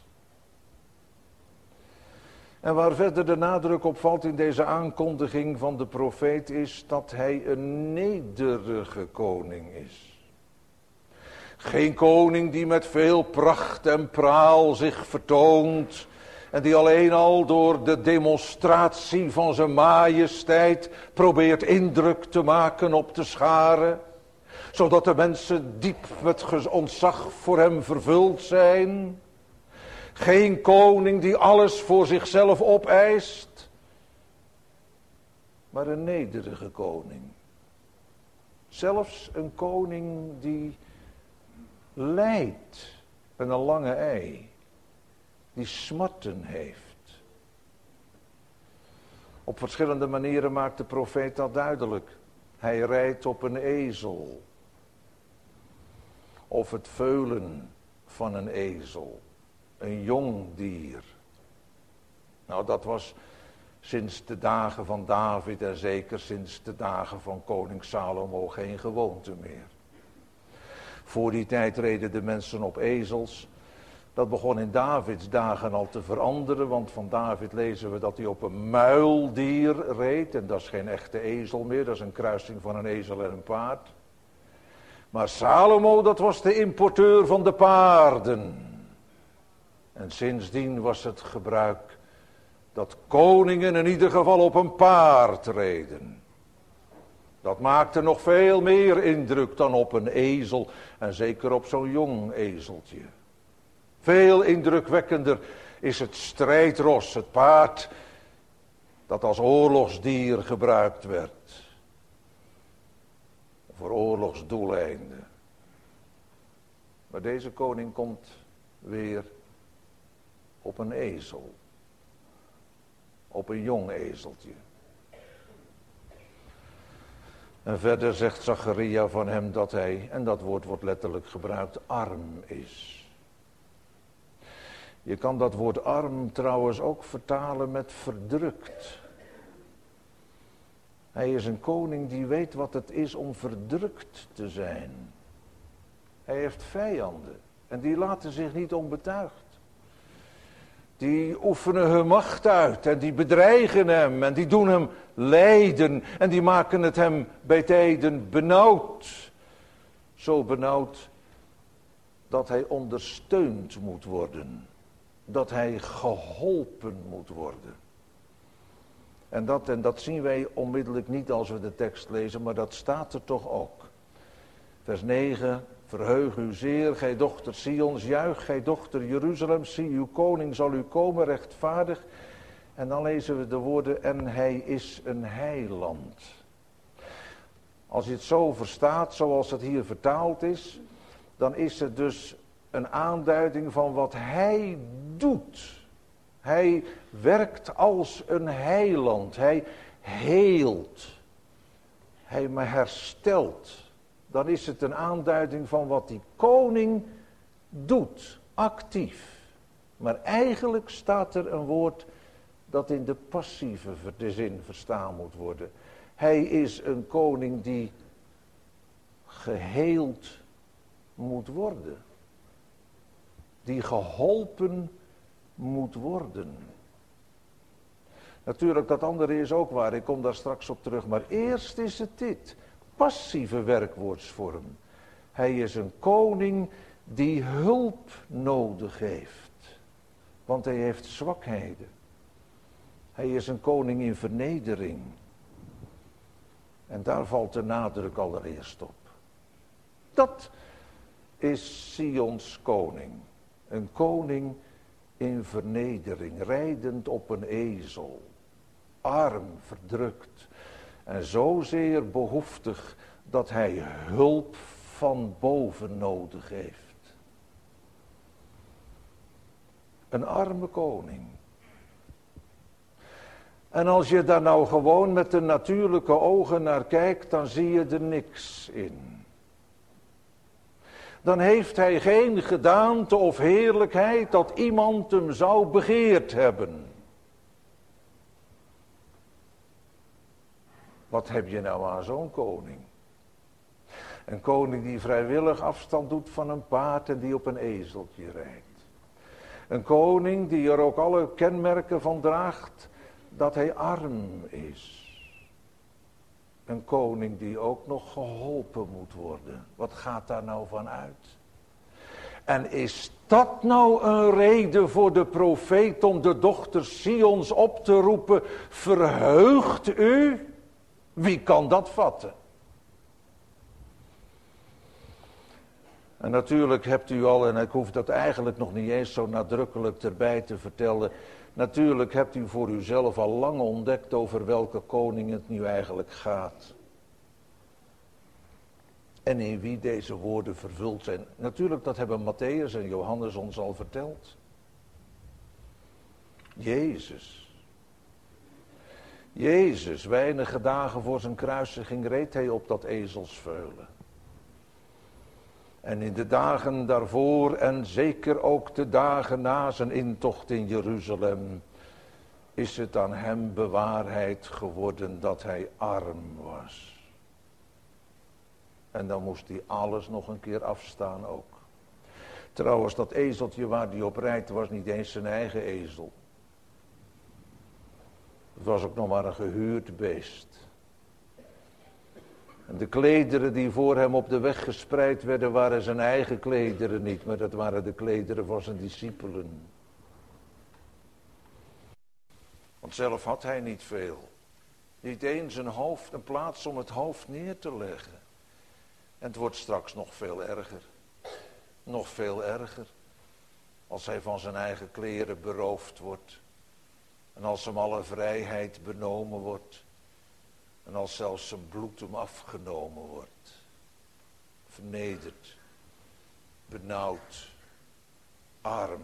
En waar verder de nadruk op valt in deze aankondiging van de profeet is dat hij een nederige koning is. Geen koning die met veel pracht en praal zich vertoont en die alleen al door de demonstratie van zijn majesteit probeert indruk te maken op de scharen, zodat de mensen diep met ontzag voor hem vervuld zijn. Geen koning die alles voor zichzelf opeist, maar een nederige koning. Zelfs een koning die lijdt en een lange ei, die smarten heeft. Op verschillende manieren maakt de profeet dat duidelijk. Hij rijdt op een ezel. Of het veulen van een ezel. Een jong dier. Nou, dat was sinds de dagen van David en zeker sinds de dagen van koning Salomo geen gewoonte meer. Voor die tijd reden de mensen op ezels. Dat begon in Davids dagen al te veranderen, want van David lezen we dat hij op een muildier reed. En dat is geen echte ezel meer, dat is een kruising van een ezel en een paard. Maar Salomo, dat was de importeur van de paarden. En sindsdien was het gebruik dat koningen in ieder geval op een paard reden. Dat maakte nog veel meer indruk dan op een ezel en zeker op zo'n jong ezeltje. Veel indrukwekkender is het strijdros, het paard dat als oorlogsdier gebruikt werd. Voor oorlogsdoeleinden. Maar deze koning komt weer op een ezel. Op een jong ezeltje. En verder zegt Zacharia van hem dat hij, en dat woord wordt letterlijk gebruikt, arm is. Je kan dat woord arm trouwens ook vertalen met verdrukt. Hij is een koning die weet wat het is om verdrukt te zijn. Hij heeft vijanden en die laten zich niet onbetuigd. Die oefenen hun macht uit en die bedreigen hem en die doen hem lijden en die maken het hem bij tijden benauwd. Zo benauwd dat hij ondersteund moet worden. Dat hij geholpen moet worden. En dat, en dat zien wij onmiddellijk niet als we de tekst lezen, maar dat staat er toch ook. Vers negen, verheug u zeer, gij dochter Sions, juich, gij dochter Jeruzalem, zie uw koning zal u komen, rechtvaardig. En dan lezen we de woorden, en hij is een heiland. Als je het zo verstaat, zoals het hier vertaald is, dan is het dus een aanduiding van wat hij doet. Hij werkt als een heiland, hij heelt, hij me herstelt. Dan is het een aanduiding van wat die koning doet, actief. Maar eigenlijk staat er een woord dat in de passieve zin verstaan moet worden. Hij is een koning die geheeld moet worden. Die geholpen moet worden. Natuurlijk, dat andere is ook waar, ik kom daar straks op terug. Maar eerst is het dit, passieve werkwoordsvorm. Hij is een koning die hulp nodig heeft. Want hij heeft zwakheden. Hij is een koning in vernedering. En daar valt de nadruk allereerst op. Dat is Sions koning. Een koning in vernedering, rijdend op een ezel. Arm, verdrukt. En zozeer behoeftig dat hij hulp van boven nodig heeft. Een arme koning. En als je daar nou gewoon met de natuurlijke ogen naar kijkt, dan zie je er niks in. Dan heeft hij geen gedaante of heerlijkheid dat iemand hem zou begeerd hebben. Wat heb je nou aan zo'n koning? Een koning die vrijwillig afstand doet van een paard en die op een ezeltje rijdt. Een koning die er ook alle kenmerken van draagt dat hij arm is. Een koning die ook nog geholpen moet worden. Wat gaat daar nou van uit? En is dat nou een reden voor de profeet om de dochter Sions op te roepen? Verheugt u? Wie kan dat vatten? En natuurlijk hebt u al, en ik hoef dat eigenlijk nog niet eens zo nadrukkelijk erbij te vertellen. Natuurlijk hebt u voor uzelf al lang ontdekt over welke koning het nu eigenlijk gaat. En in wie deze woorden vervuld zijn. Natuurlijk, dat hebben Matthäus en Johannes ons al verteld. Jezus. Jezus, weinige dagen voor zijn kruisiging reed hij op dat ezelsveulen. En in de dagen daarvoor en zeker ook de dagen na zijn intocht in Jeruzalem is het aan hem bewaarheid geworden dat hij arm was. En dan moest hij alles nog een keer afstaan ook. Trouwens, dat ezeltje waar hij op rijdt was niet eens zijn eigen ezel. Het was ook nog maar een gehuurd beest. En de klederen die voor hem op de weg gespreid werden, waren zijn eigen klederen niet, maar dat waren de klederen van zijn discipelen. Want zelf had hij niet veel. Niet eens een hoofd, een plaats om het hoofd neer te leggen. En het wordt straks nog veel erger. Nog veel erger. Als hij van zijn eigen kleren beroofd wordt. En als hem alle vrijheid benomen wordt. En als zelfs zijn bloed hem afgenomen wordt. Vernederd. Benauwd. Arm.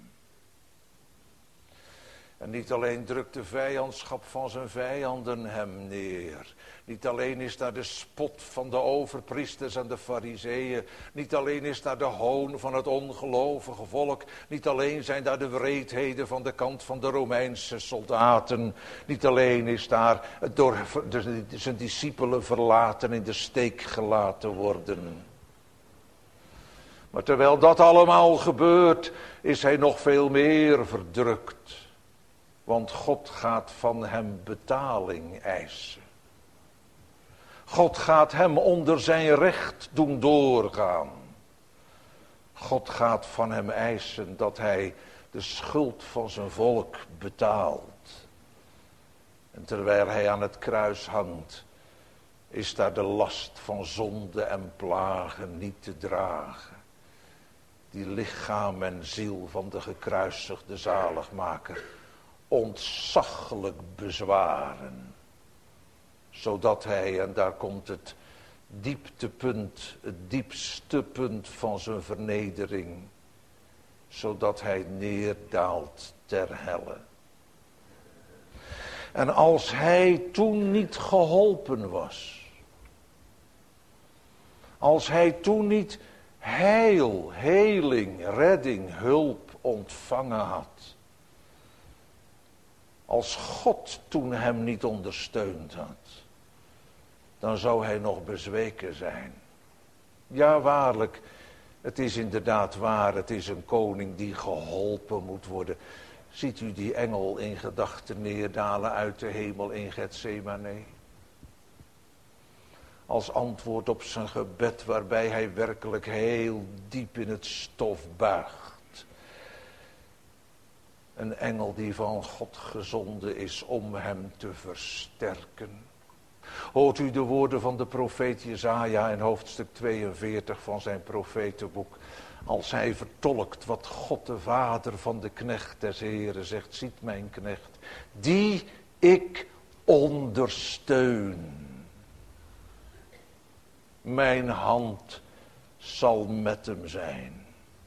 En niet alleen drukt de vijandschap van zijn vijanden hem neer. Niet alleen is daar de spot van de overpriesters en de fariseeën. Niet alleen is daar de hoon van het ongelovige volk. Niet alleen zijn daar de wreedheden van de kant van de Romeinse soldaten. Niet alleen is daar door zijn discipelen verlaten in de steek gelaten worden. Maar terwijl dat allemaal gebeurt, is hij nog veel meer verdrukt. Want God gaat van hem betaling eisen. God gaat hem onder zijn recht doen doorgaan. God gaat van hem eisen dat hij de schuld van zijn volk betaalt. En terwijl hij aan het kruis hangt, is daar de last van zonde en plagen niet te dragen. Die lichaam en ziel van de gekruisigde zaligmaker ontzaglijk bezwaren. Zodat hij, en daar komt het dieptepunt, het diepste punt van zijn vernedering, zodat hij neerdaalt ter helle. En als hij toen niet geholpen was, als hij toen niet heil, heling, redding, hulp ontvangen had, als God toen hem niet ondersteund had, dan zou hij nog bezweken zijn. Ja, waarlijk, het is inderdaad waar, het is een koning die geholpen moet worden. Ziet u die engel in gedachten neerdalen uit de hemel in Getsemane? Als antwoord op zijn gebed waarbij hij werkelijk heel diep in het stof buigt. Een engel die van God gezonden is om hem te versterken. Hoort u de woorden van de profeet Jesaja in hoofdstuk tweeënveertig van zijn profetenboek. Als hij vertolkt wat God de vader van de knecht des Heren zegt. Ziet mijn knecht, die ik ondersteun. Mijn hand zal met hem zijn.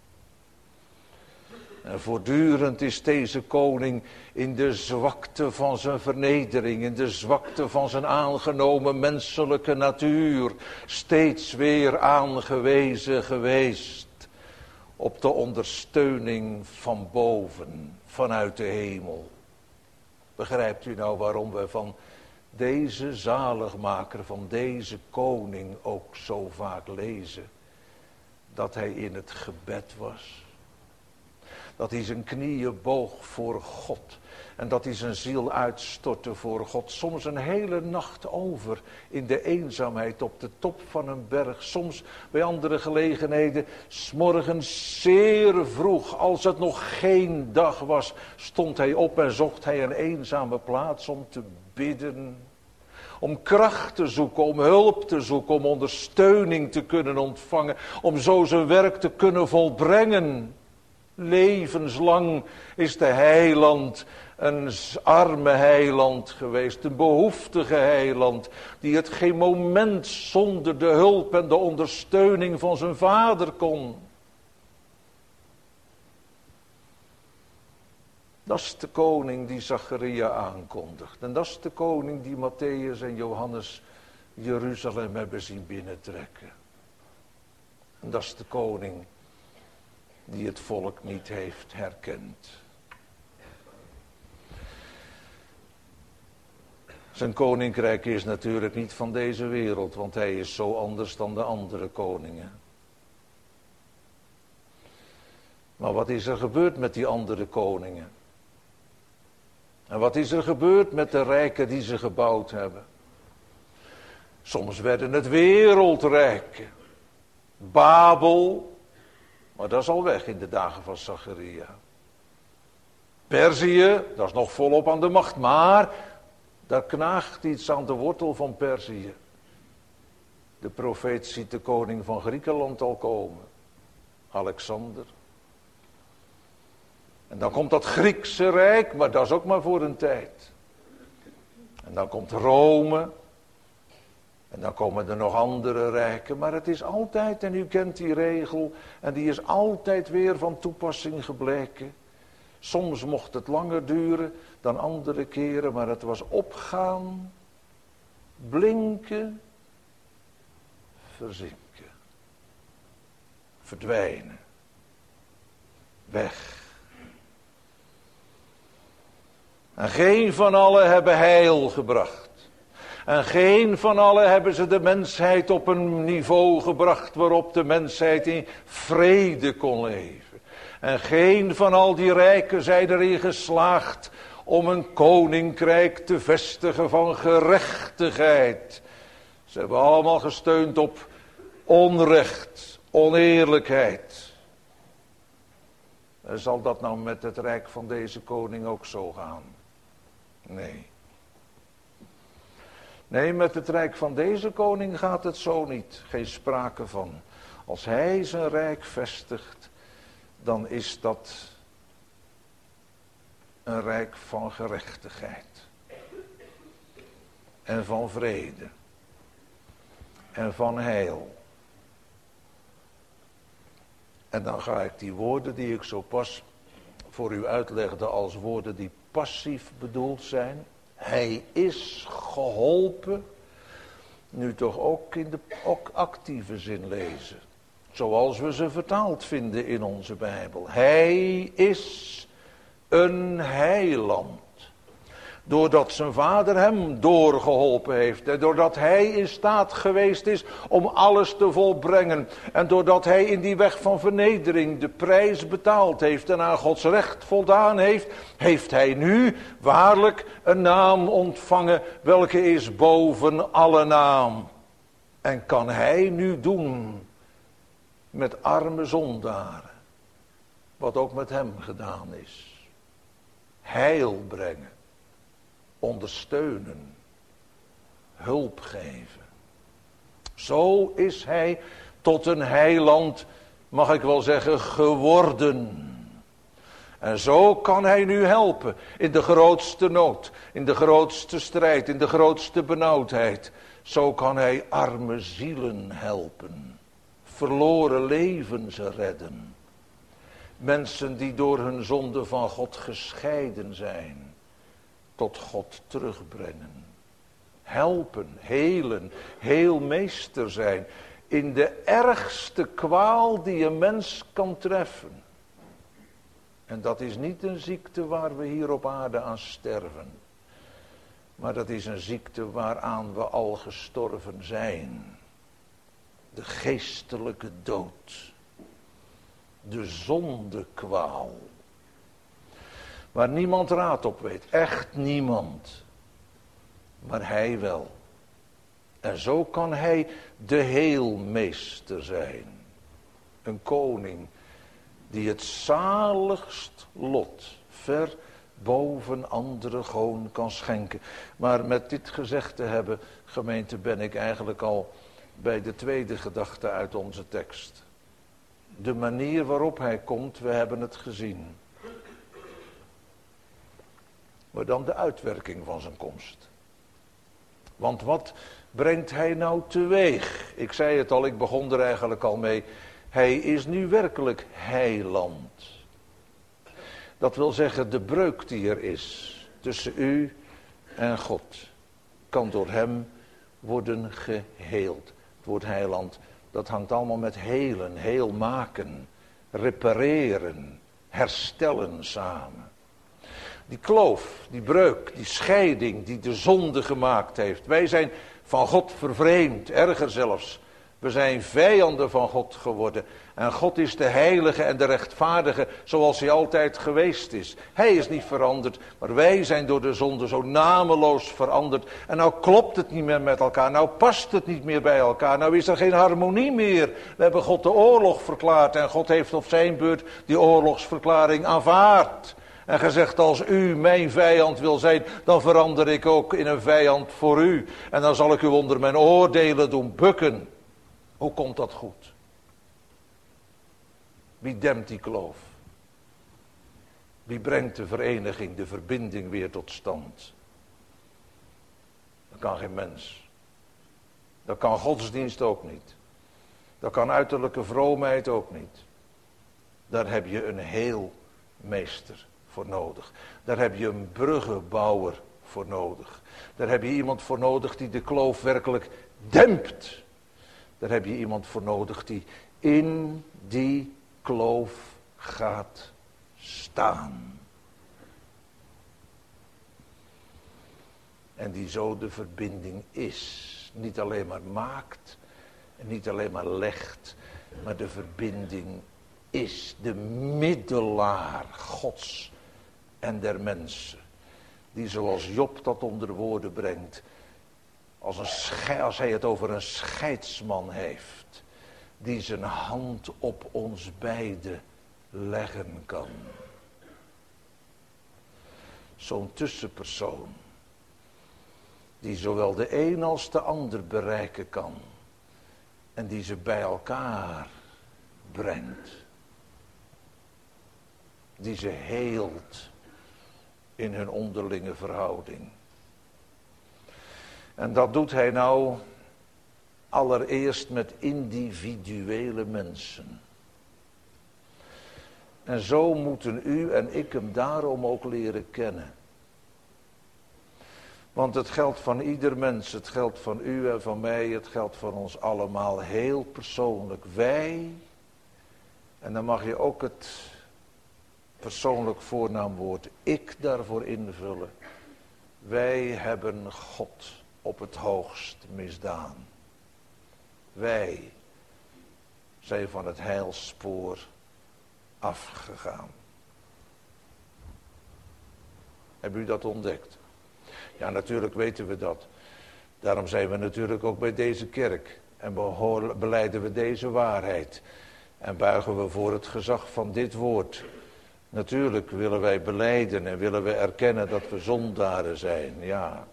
En voortdurend is deze koning in de zwakte van zijn vernedering, in de zwakte van zijn aangenomen menselijke natuur, steeds weer aangewezen geweest op de ondersteuning van boven, vanuit de hemel. Begrijpt u nou waarom we van deze zaligmaker, van deze koning ook zo vaak lezen? Dat hij in het gebed was. Dat hij zijn knieën boog voor God. En dat hij zijn ziel uitstortte voor God. Soms een hele nacht over in de eenzaamheid op de top van een berg. Soms bij andere gelegenheden, 's morgens zeer vroeg, als het nog geen dag was, stond hij op en zocht hij een eenzame plaats om te bidden. Om kracht te zoeken, om hulp te zoeken, om ondersteuning te kunnen ontvangen. Om zo zijn werk te kunnen volbrengen. Levenslang is de heiland een arme heiland geweest, een behoeftige heiland, die het geen moment zonder de hulp en de ondersteuning van zijn vader kon. Dat is de koning die Zacharia aankondigt. En dat is de koning die Matthäus en Johannes Jeruzalem hebben zien binnentrekken. En dat is de koning die het volk niet heeft herkend. Zijn koninkrijk is natuurlijk niet van deze wereld, want hij is zo anders dan de andere koningen. Maar wat is er gebeurd met die andere koningen? En wat is er gebeurd met de rijken die ze gebouwd hebben? Soms werden het wereldrijken. Babel, maar dat is al weg in de dagen van Zacharia. Perzië, dat is nog volop aan de macht, maar daar knaagt iets aan de wortel van Perzië. De profeet ziet de koning van Griekenland al komen, Alexander. En dan komt dat Griekse rijk, maar dat is ook maar voor een tijd. En dan komt Rome. En dan komen er nog andere rijken, maar het is altijd, en u kent die regel, en die is altijd weer van toepassing gebleken. Soms mocht het langer duren dan andere keren, maar het was opgaan, blinken, verzinken, verdwijnen, weg. En geen van allen hebben heil gebracht. En geen van allen hebben ze de mensheid op een niveau gebracht waarop de mensheid in vrede kon leven. En geen van al die rijken zijn erin geslaagd om een koninkrijk te vestigen van gerechtigheid. Ze hebben allemaal gesteund op onrecht, oneerlijkheid. En zal dat nou met het rijk van deze koning ook zo gaan? Nee. Nee, met het rijk van deze koning gaat het zo niet. Geen sprake van. Als hij zijn rijk vestigt, dan is dat een rijk van gerechtigheid. En van vrede. En van heil. En dan ga ik die woorden die ik zo pas voor u uitlegde als woorden die passief bedoeld zijn. Hij is geholpen. Nu toch ook in de ook actieve zin lezen. Zoals we ze vertaald vinden in onze Bijbel. Hij is een heiland. Doordat zijn vader hem doorgeholpen heeft. En doordat hij in staat geweest is om alles te volbrengen. En doordat hij in die weg van vernedering de prijs betaald heeft. En aan Gods recht voldaan heeft. Heeft hij nu waarlijk een naam ontvangen. Welke is boven alle naam. En kan hij nu doen met arme zondaren. Wat ook met hem gedaan is. Heil brengen. Ondersteunen. Hulp geven. Zo is hij tot een heiland, mag ik wel zeggen, geworden. En zo kan hij nu helpen in de grootste nood, in de grootste strijd, in de grootste benauwdheid. Zo kan hij arme zielen helpen. Verloren levens redden. Mensen die door hun zonde van God gescheiden zijn. Tot God terugbrengen. Helpen, helen, heelmeester zijn. In de ergste kwaal die een mens kan treffen. En dat is niet een ziekte waar we hier op aarde aan sterven. Maar dat is een ziekte waaraan we al gestorven zijn. De geestelijke dood. De zondekwaal. Waar niemand raad op weet. Echt niemand. Maar hij wel. En zo kan hij de heelmeester zijn. Een koning die het zaligst lot ver boven anderen gewoon kan schenken. Maar met dit gezegd te hebben, gemeente, ben ik eigenlijk al bij de tweede gedachte uit onze tekst. De manier waarop hij komt, we hebben het gezien. Maar dan de uitwerking van zijn komst. Want wat brengt hij nou teweeg? Ik zei het al, ik begon er eigenlijk al mee. Hij is nu werkelijk heiland. Dat wil zeggen, de breuk die er is tussen u en God, kan door hem worden geheeld. Het woord heiland, dat hangt allemaal met helen, heel maken, repareren, herstellen samen. Die kloof, die breuk, die scheiding die de zonde gemaakt heeft. Wij zijn van God vervreemd, erger zelfs. We zijn vijanden van God geworden. En God is de heilige en de rechtvaardige zoals hij altijd geweest is. Hij is niet veranderd, maar wij zijn door de zonde zo nameloos veranderd. En nou klopt het niet meer met elkaar, nou past het niet meer bij elkaar. Nou is er geen harmonie meer. We hebben God de oorlog verklaard en God heeft op zijn beurt die oorlogsverklaring aanvaard. En gezegd, als u mijn vijand wil zijn, dan verander ik ook in een vijand voor u. En dan zal ik u onder mijn oordelen doen bukken. Hoe komt dat goed? Wie dempt die kloof? Wie brengt de vereniging, de verbinding weer tot stand? Dat kan geen mens. Dat kan godsdienst ook niet. Dat kan uiterlijke vroomheid ook niet. Daar heb je een heel meester voor nodig. Daar heb je een bruggenbouwer voor nodig. Daar heb je iemand voor nodig die de kloof werkelijk dempt. Daar heb je iemand voor nodig die in die kloof gaat staan. En die zo de verbinding is. Niet alleen maar maakt en niet alleen maar legt, maar de verbinding is de middelaar Gods en der mensen. Die zoals Job dat onder woorden brengt. Als, een schei, als hij het over een scheidsman heeft. Die zijn hand op ons beiden leggen kan. Zo'n tussenpersoon. die zowel de een als de ander bereiken kan. En die ze bij elkaar brengt. Die ze heelt in hun onderlinge verhouding. En dat doet hij nou allereerst met individuele mensen. En zo moeten u en ik hem daarom ook leren kennen. Want het geldt van ieder mens, het geldt van u en van mij, het geldt van ons allemaal heel persoonlijk. Wij, en dan mag je ook het persoonlijk voornaamwoord ik daarvoor invullen. Wij hebben God op het hoogst misdaan. Wij zijn van het heilspoor afgegaan. Hebben u dat ontdekt? Ja, natuurlijk weten we dat. Daarom zijn we natuurlijk ook bij deze kerk. En belijden we deze waarheid. En buigen we voor het gezag van dit woord. Natuurlijk willen wij belijden en willen we erkennen dat we zondaren zijn, ja.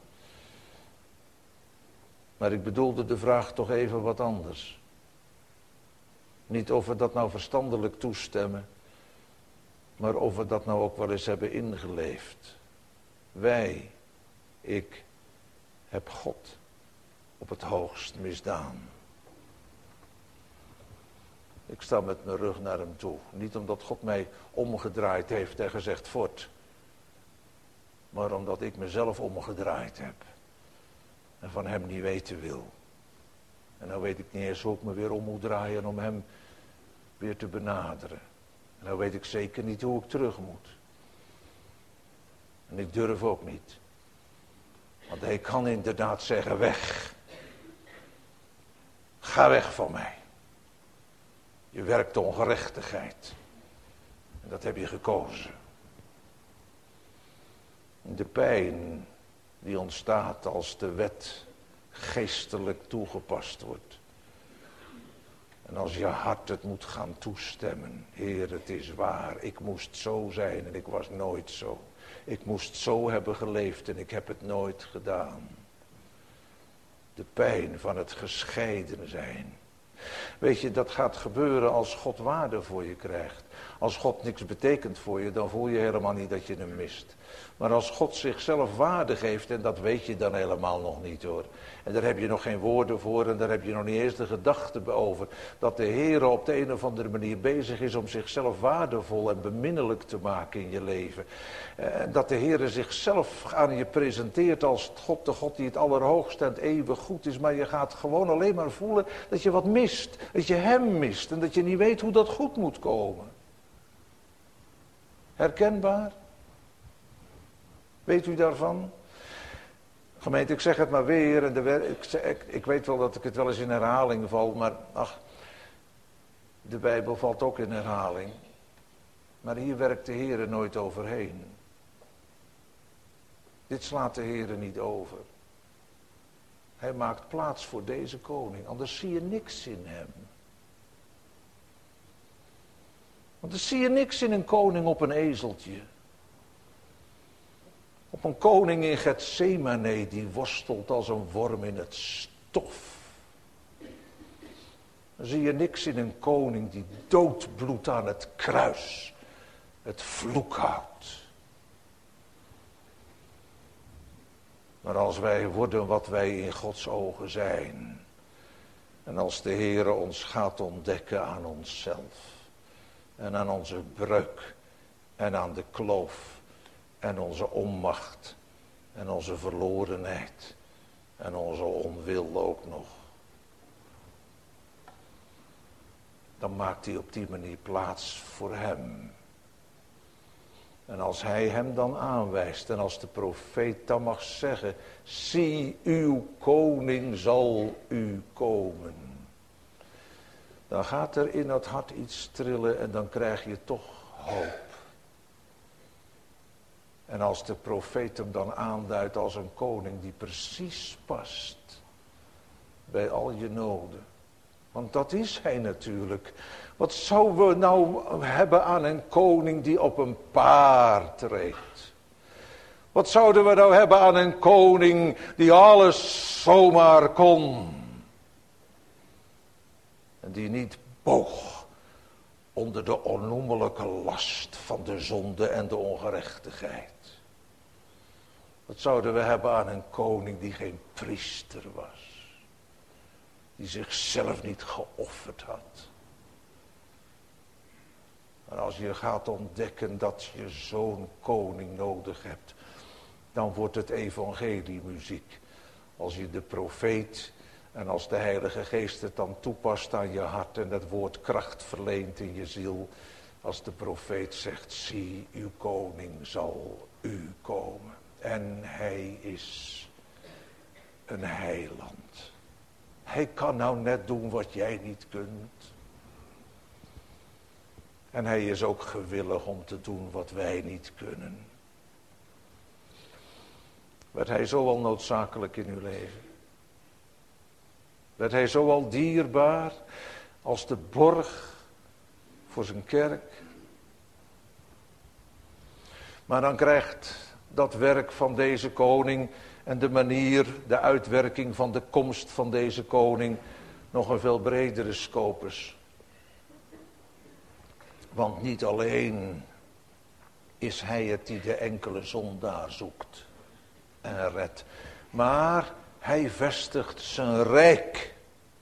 Maar ik bedoelde de vraag toch even wat anders. Niet of we dat nou verstandelijk toestemmen, maar of we dat nou ook wel eens hebben ingeleefd. Wij, ik, heb God op het hoogst misdaan. Ik sta met mijn rug naar hem toe. Niet omdat God mij omgedraaid heeft en gezegd voort. Maar omdat ik mezelf omgedraaid heb. En van hem niet weten wil. En nou weet ik niet eens hoe ik me weer om moet draaien om hem weer te benaderen. En nou weet ik zeker niet hoe ik terug moet. En ik durf ook niet. Want hij kan inderdaad zeggen weg. Ga weg van mij. Je werkt de ongerechtigheid. En dat heb je gekozen. De pijn die ontstaat als de wet geestelijk toegepast wordt. En als je hart het moet gaan toestemmen. Heer, het is waar. Ik moest zo zijn en ik was nooit zo. Ik moest zo hebben geleefd en ik heb het nooit gedaan. De pijn van het gescheiden zijn. Weet je, dat gaat gebeuren als God waarde voor je krijgt. Als God niks betekent voor je, dan voel je helemaal niet dat je hem mist. Maar als God zichzelf waarde geeft, en dat weet je dan helemaal nog niet hoor. En daar heb je nog geen woorden voor en daar heb je nog niet eens de gedachte over. Dat de Heer op de een of andere manier bezig is om zichzelf waardevol en beminnelijk te maken in je leven. En dat de Heer zichzelf aan je presenteert als God, de God die het allerhoogste en het eeuwig goed is. Maar je gaat gewoon alleen maar voelen dat je wat mist. Dat je hem mist en dat je niet weet hoe dat goed moet komen. Herkenbaar? Weet u daarvan? Gemeente, ik zeg het maar weer. En de, ik, ik, ik weet wel dat ik het wel eens in herhaling val. Maar ach, de Bijbel valt ook in herhaling. Maar hier werkt de Heer nooit overheen. Dit slaat de Heer niet over. Hij maakt plaats voor deze koning. Anders zie je niks in hem. Want dan zie je niks in een koning op een ezeltje. Op een koning in Getsemane die worstelt als een worm in het stof. Dan zie je niks in een koning die doodbloedt aan het kruis. Het vloek houdt. Maar als wij worden wat wij in Gods ogen zijn. En als de Heere ons gaat ontdekken aan onszelf. En aan onze breuk. En aan de kloof. En onze onmacht. En onze verlorenheid. En onze onwil ook nog. Dan maakt hij op die manier plaats voor hem. En als hij hem dan aanwijst. En als de profeet dan mag zeggen. Zie, uw koning zal u komen. Dan gaat er in het hart iets trillen. En dan krijg je toch hoop. En als de profeet hem dan aanduidt als een koning die precies past bij al je noden. Want dat is hij natuurlijk. Wat zouden we nou hebben aan een koning die op een paard reed? Wat zouden we nou hebben aan een koning die alles zomaar kon. En die niet boog onder de onnoemelijke last van de zonde en de ongerechtigheid. Wat zouden we hebben aan een koning die geen priester was. Die zichzelf niet geofferd had. En als je gaat ontdekken dat je zo'n koning nodig hebt, dan wordt het evangelie muziek. Als je de profeet en als de Heilige Geest het dan toepast aan je hart en dat woord kracht verleent in je ziel. Als de profeet zegt, zie, uw koning zal u komen. En hij is een heiland. Hij kan nou net doen wat jij niet kunt. En hij is ook gewillig om te doen wat wij niet kunnen. Werd hij zo al noodzakelijk in uw leven? Werd hij zo al dierbaar als de borg voor zijn kerk? Maar dan krijgt dat werk van deze koning en de manier, de uitwerking van de komst van deze koning nog een veel bredere scopus. Want niet alleen is hij het die de enkele zondaar zoekt en redt, maar hij vestigt zijn rijk.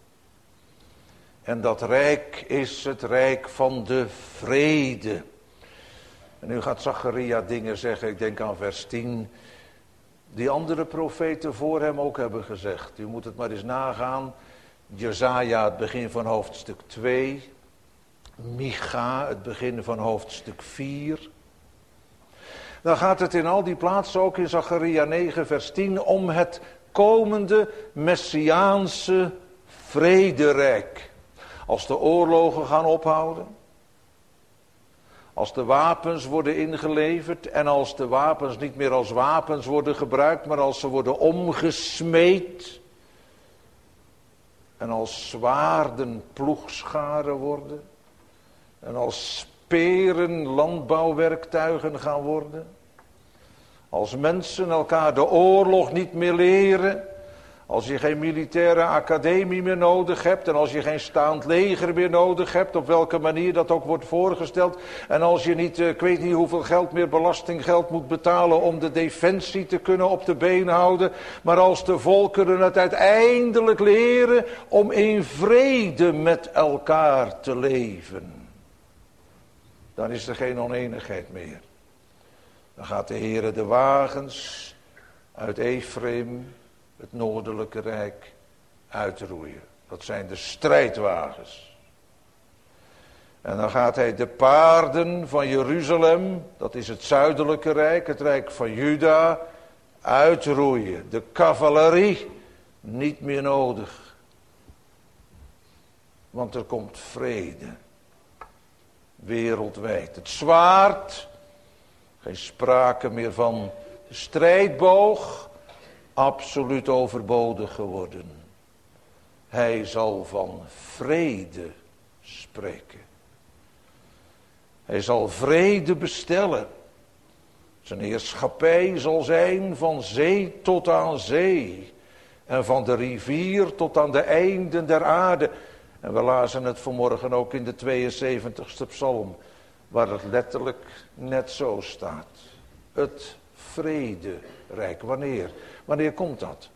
En dat rijk is het rijk van de vrede. En nu gaat Zacharia dingen zeggen, ik denk aan vers tien, die andere profeten voor hem ook hebben gezegd. U moet het maar eens nagaan. Jesaja, het begin van hoofdstuk twee. Micha, het begin van hoofdstuk vier. Dan gaat het in al die plaatsen, ook in Zacharia negen vers tien, om het komende messiaanse vrederijk. Als de oorlogen gaan ophouden, als de wapens worden ingeleverd en als de wapens niet meer als wapens worden gebruikt, maar als ze worden omgesmeed en als zwaarden ploegscharen worden en als speren landbouwwerktuigen gaan worden. Als mensen elkaar de oorlog niet meer leren, als je geen militaire academie meer nodig hebt en als je geen staand leger meer nodig hebt, op welke manier dat ook wordt voorgesteld. En als je niet, ik weet niet hoeveel geld meer belastinggeld moet betalen om de defensie te kunnen op de been houden. Maar als de volkeren het uiteindelijk leren om in vrede met elkaar te leven, dan is er geen oneenigheid meer. Dan gaat de Heere de wagens uit Ephraim, het noordelijke rijk, uitroeien. Dat zijn de strijdwagens. En dan gaat hij de paarden van Jeruzalem, dat is het zuidelijke rijk, het rijk van Juda, uitroeien. De cavalerie niet meer nodig. Want er komt vrede. Wereldwijd. Het zwaard, geen sprake meer van de strijdboog, absoluut overbodig geworden. Hij zal van vrede spreken. Hij zal vrede bestellen. Zijn heerschappij zal zijn van zee tot aan zee. En van de rivier tot aan de einden der aarde. En we lazen het vanmorgen ook in de tweeënzeventigste psalm. Waar het letterlijk net zo staat. Het vrederijk. Wanneer? Wanneer komt dat?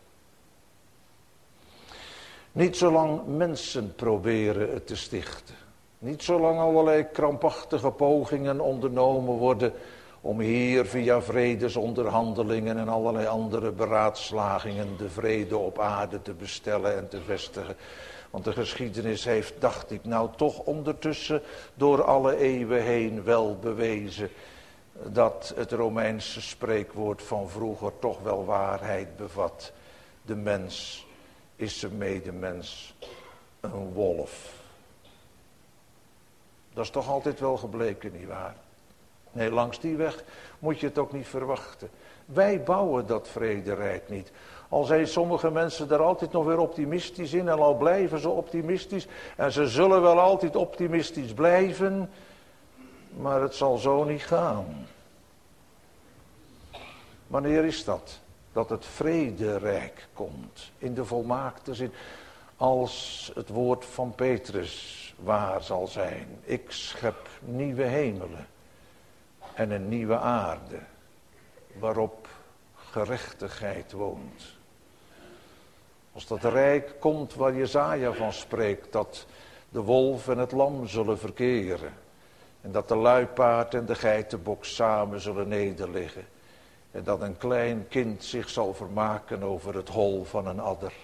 Niet zolang mensen proberen het te stichten. Niet zolang allerlei krampachtige pogingen ondernomen worden om hier via vredesonderhandelingen en allerlei andere beraadslagingen de vrede op aarde te bestellen en te vestigen. Want de geschiedenis heeft, dacht ik, nou toch ondertussen door alle eeuwen heen wel bewezen dat het Romeinse spreekwoord van vroeger toch wel waarheid bevat. De mens is zijn medemens een wolf. Dat is toch altijd wel gebleken, nietwaar? Nee, langs die weg moet je het ook niet verwachten. Wij bouwen dat vrederijk niet. Al zijn sommige mensen daar altijd nog weer optimistisch in en al blijven ze optimistisch. En ze zullen wel altijd optimistisch blijven, maar het zal zo niet gaan. Wanneer is dat? Dat het vrederijk komt. In de volmaakte zin. Als het woord van Petrus waar zal zijn. Ik schep nieuwe hemelen. En een nieuwe aarde. Waarop gerechtigheid woont. Als dat rijk komt waar Jesaja van spreekt. Dat de wolf en het lam zullen verkeren. En dat de luipaard en de geitenbok samen zullen nederliggen. En dat een klein kind zich zal vermaken over het hol van een adder.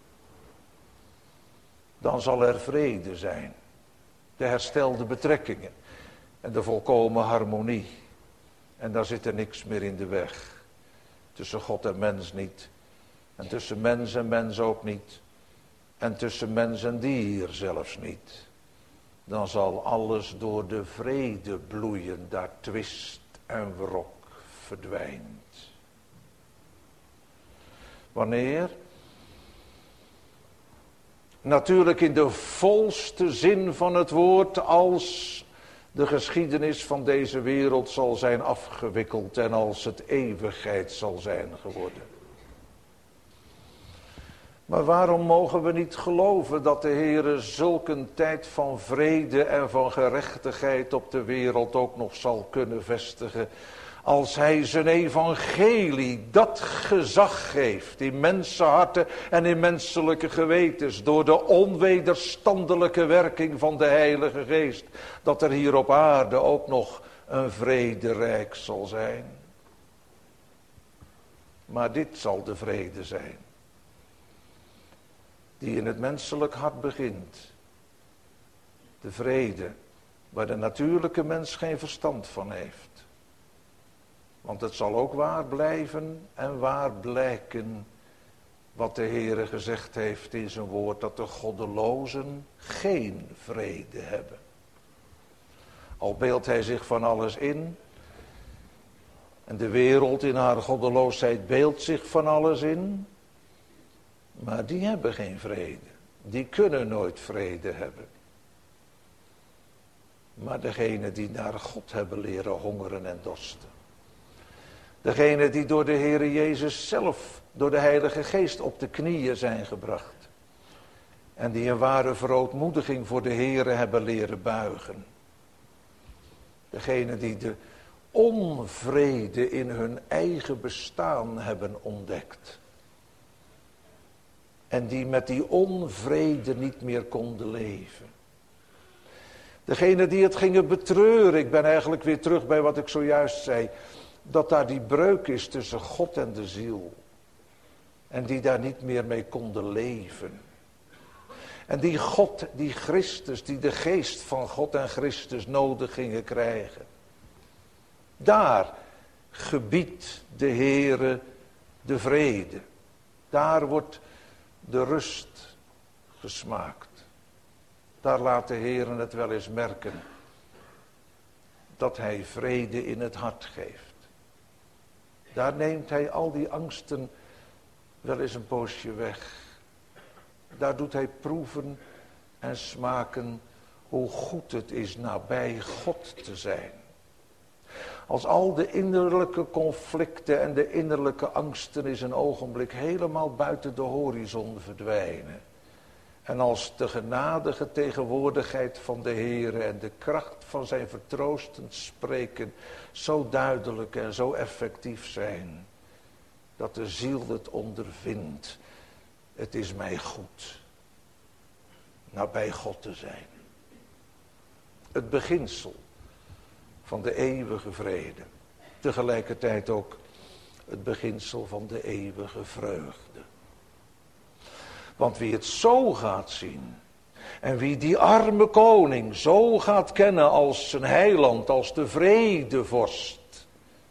Dan zal er vrede zijn. De herstelde betrekkingen. En de volkomen harmonie. En daar zit er niks meer in de weg. Tussen God en mens niet. En tussen mens en mens ook niet. En tussen mens en dier zelfs niet. Dan zal alles door de vrede bloeien. Daar twist en wrok verdwijnt. Wanneer? Natuurlijk in de volste zin van het woord, als de geschiedenis van deze wereld zal zijn afgewikkeld en als het eeuwigheid zal zijn geworden. Maar waarom mogen we niet geloven dat de Heere zulk een tijd van vrede en van gerechtigheid op de wereld ook nog zal kunnen vestigen? Als hij zijn evangelie dat gezag geeft in mensenharten en in menselijke gewetens. Door de onwederstandelijke werking van de Heilige Geest. Dat er hier op aarde ook nog een vrederijk zal zijn. Maar dit zal de vrede zijn. Die in het menselijk hart begint. De vrede waar de natuurlijke mens geen verstand van heeft. Want het zal ook waar blijven en waar blijken wat de Heere gezegd heeft in zijn woord, dat de goddelozen geen vrede hebben. Al beeldt hij zich van alles in en de wereld in haar goddeloosheid beeldt zich van alles in, maar die hebben geen vrede. Die kunnen nooit vrede hebben. Maar degene die naar God hebben leren hongeren en dorsten. Degene die door de Heere Jezus zelf, door de Heilige Geest op de knieën zijn gebracht. En die een ware verootmoediging voor de Heere hebben leren buigen. Degene die de onvrede in hun eigen bestaan hebben ontdekt. En die met die onvrede niet meer konden leven. Degene die het gingen betreuren, ik ben eigenlijk weer terug bij wat ik zojuist zei. Dat daar die breuk is tussen God en de ziel. En die daar niet meer mee konden leven. En die God, die Christus, die de geest van God en Christus nodig gingen krijgen. Daar gebiedt de Heere de vrede. Daar wordt de rust gesmaakt. Daar laat de Heere het wel eens merken. Dat hij vrede in het hart geeft. Daar neemt hij al die angsten wel eens een poosje weg. Daar doet hij proeven en smaken hoe goed het is nabij God te zijn. Als al de innerlijke conflicten en de innerlijke angsten in een ogenblik helemaal buiten de horizon verdwijnen. En als de genadige tegenwoordigheid van de Heere en de kracht van zijn vertroostend spreken zo duidelijk en zo effectief zijn. Dat de ziel het ondervindt. Het is mij goed nabij God te zijn. Het beginsel van de eeuwige vrede. Tegelijkertijd ook het beginsel van de eeuwige vreugde. Want wie het zo gaat zien. En wie die arme koning zo gaat kennen als zijn heiland, als de vredevorst.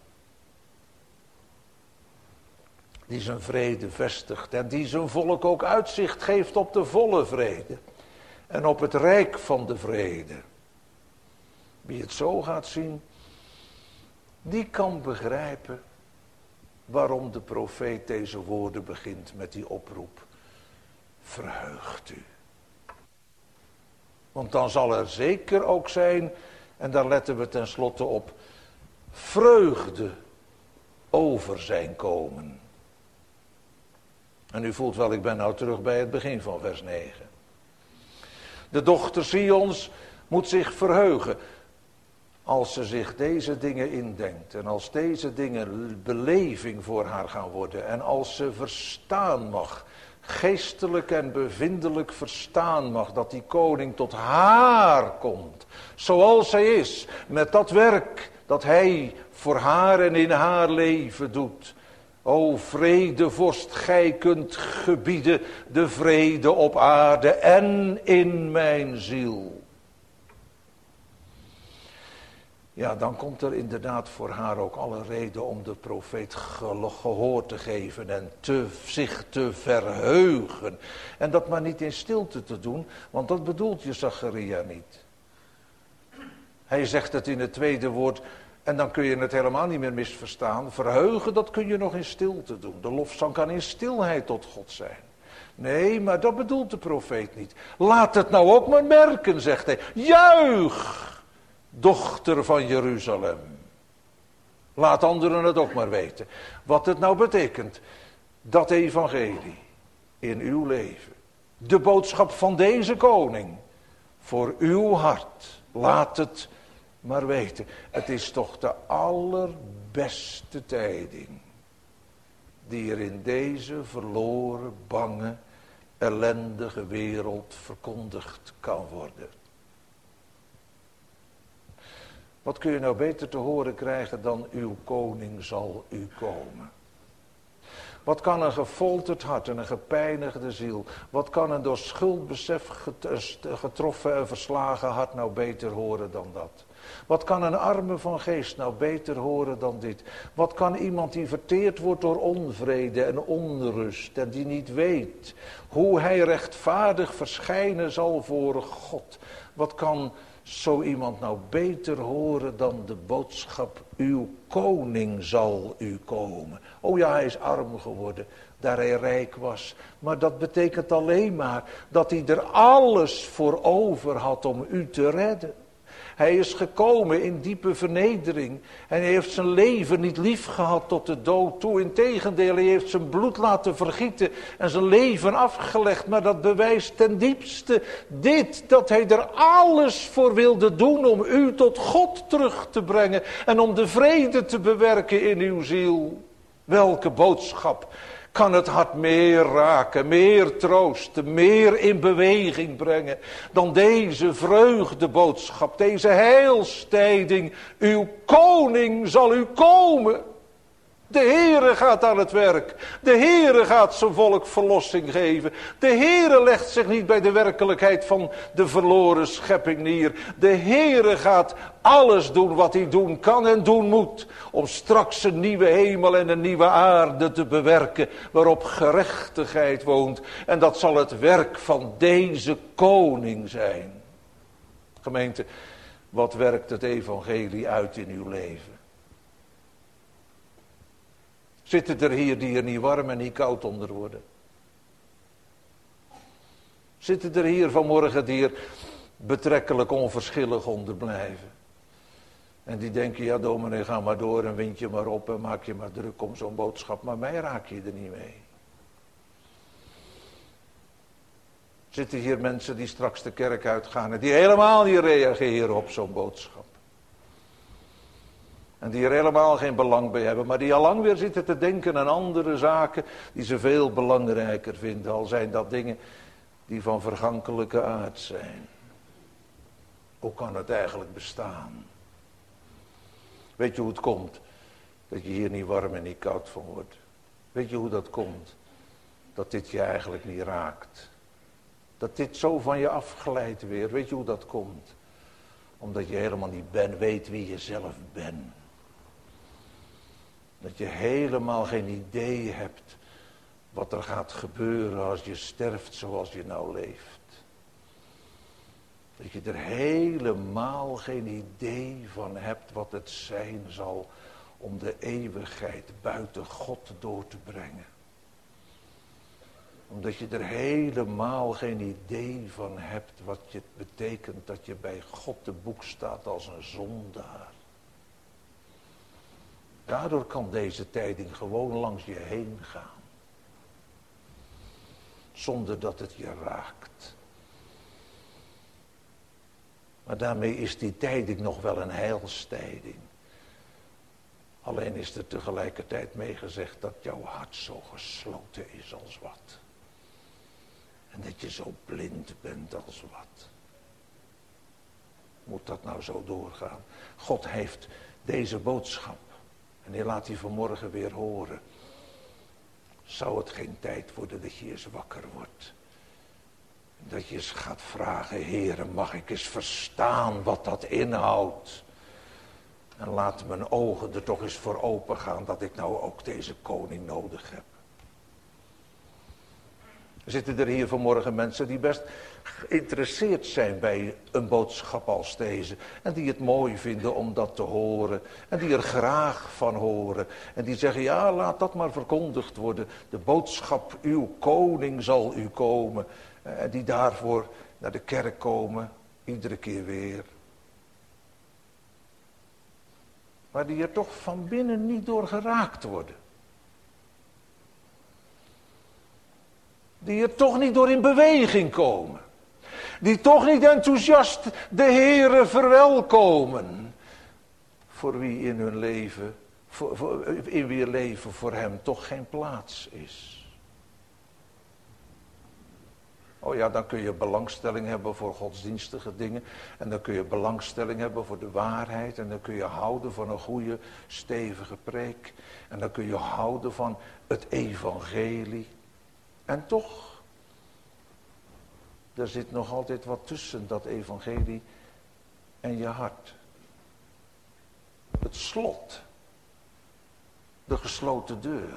Die zijn vrede vestigt en die zijn volk ook uitzicht geeft op de volle vrede. En op het rijk van de vrede. Wie het zo gaat zien, die kan begrijpen waarom de profeet deze woorden begint met die oproep. Verheugt u. Want dan zal er zeker ook zijn, en daar letten we tenslotte op, vreugde over zijn komen. En u voelt wel, ik ben nou terug bij het begin van vers negen. De dochter Sions moet zich verheugen als ze zich deze dingen indenkt. En als deze dingen beleving voor haar gaan worden. En als ze verstaan mag, geestelijk en bevindelijk verstaan mag, dat die koning tot haar komt. Zoals zij is, met dat werk dat hij voor haar en in haar leven doet. O vrede vorst, gij kunt gebieden de vrede op aarde en in mijn ziel. Ja, dan komt er inderdaad voor haar ook alle reden om de profeet gehoor te geven en te, zich te verheugen. En dat maar niet in stilte te doen, want dat bedoelt je Zacharia niet. Hij zegt het in het tweede woord, en dan kun je het helemaal niet meer misverstaan. Verheugen, dat kun je nog in stilte doen. De lofzang kan in stilheid tot God zijn. Nee, maar dat bedoelt de profeet niet. Laat het nou ook maar merken, zegt hij. Juich! Dochter van Jeruzalem. Laat anderen het ook maar weten. Wat het nou betekent. Dat evangelie in uw leven. De boodschap van deze koning. Voor uw hart. Laat het maar weten. Het is toch de allerbeste tijding. Die er in deze verloren, bange, ellendige wereld verkondigd kan worden. Wat kun je nou beter te horen krijgen dan uw koning zal u komen? Wat kan een gefolterd hart en een gepijnigde ziel, wat kan een door schuldbesef getroffen en verslagen hart nou beter horen dan dat? Wat kan een arme van geest nou beter horen dan dit? Wat kan iemand die verteerd wordt door onvrede en onrust en die niet weet hoe hij rechtvaardig verschijnen zal voor God? Wat kan zo iemand nou beter horen dan de boodschap, uw koning zal u komen. Oh ja, hij is arm geworden, daar hij rijk was. Maar dat betekent alleen maar dat hij er alles voor over had om u te redden. Hij is gekomen in diepe vernedering. En hij heeft zijn leven niet lief gehad tot de dood toe. Integendeel, hij heeft zijn bloed laten vergieten en zijn leven afgelegd. Maar dat bewijst ten diepste dit, dat hij er alles voor wilde doen om u tot God terug te brengen. En om de vrede te bewerken in uw ziel. Welke boodschap kan het hart meer raken, meer troosten, meer in beweging brengen dan deze vreugdeboodschap, deze heilstijding. Uw koning zal u komen. De Heere gaat aan het werk. De Heere gaat zijn volk verlossing geven. De Heere legt zich niet bij de werkelijkheid van de verloren schepping neer. De Heere gaat alles doen wat hij doen kan en doen moet. Om straks een nieuwe hemel en een nieuwe aarde te bewerken. Waarop gerechtigheid woont. En dat zal het werk van deze koning zijn. Gemeente, wat werkt het evangelie uit in uw leven? Zitten er hier die er niet warm en niet koud onder worden? Zitten er hier vanmorgen die er betrekkelijk onverschillig onder blijven? En die denken, ja dominee, ga maar door en wind je maar op en maak je maar druk om zo'n boodschap. Maar mij raak je er niet mee. Zitten hier mensen die straks de kerk uitgaan en die helemaal niet reageren op zo'n boodschap? En die er helemaal geen belang bij hebben. Maar die al lang weer zitten te denken aan andere zaken die ze veel belangrijker vinden. Al zijn dat dingen die van vergankelijke aard zijn. Hoe kan het eigenlijk bestaan? Weet je hoe het komt? Dat je hier niet warm en niet koud van wordt. Weet je hoe dat komt? Dat dit je eigenlijk niet raakt. Dat dit zo van je afglijdt weer. Weet je hoe dat komt? Omdat je helemaal niet ben, weet wie je zelf bent. Dat je helemaal geen idee hebt wat er gaat gebeuren als je sterft zoals je nou leeft. Dat je er helemaal geen idee van hebt wat het zijn zal om de eeuwigheid buiten God door te brengen. Omdat je er helemaal geen idee van hebt wat het betekent dat je bij God te boek staat als een zondaar. Daardoor kan deze tijding gewoon langs je heen gaan. Zonder dat het je raakt. Maar daarmee is die tijding nog wel een heilstijding. Alleen is er tegelijkertijd mee gezegd dat jouw hart zo gesloten is als wat. En dat je zo blind bent als wat. Moet dat nou zo doorgaan? God heeft deze boodschap. En hij laat die vanmorgen weer horen. Zou het geen tijd worden dat je eens wakker wordt? Dat je eens gaat vragen, Heere, mag ik eens verstaan wat dat inhoudt? En laat mijn ogen er toch eens voor open gaan dat ik nou ook deze koning nodig heb. Er zitten er hier vanmorgen mensen die best geïnteresseerd zijn bij een boodschap als deze. En die het mooi vinden om dat te horen. En die er graag van horen. En die zeggen, ja, laat dat maar verkondigd worden. De boodschap, uw koning zal u komen. En die daarvoor naar de kerk komen, iedere keer weer. Maar die er toch van binnen niet door geraakt worden. Die er toch niet door in beweging komen. Die toch niet enthousiast de Heere verwelkomen. Voor wie in hun leven, voor, voor, in wie leven voor hem toch geen plaats is. Oh ja, dan kun je belangstelling hebben voor godsdienstige dingen. En dan kun je belangstelling hebben voor de waarheid. En dan kun je houden van een goede, stevige preek. En dan kun je houden van het evangelie. En toch, er zit nog altijd wat tussen dat evangelie en je hart. Het slot. De gesloten deur.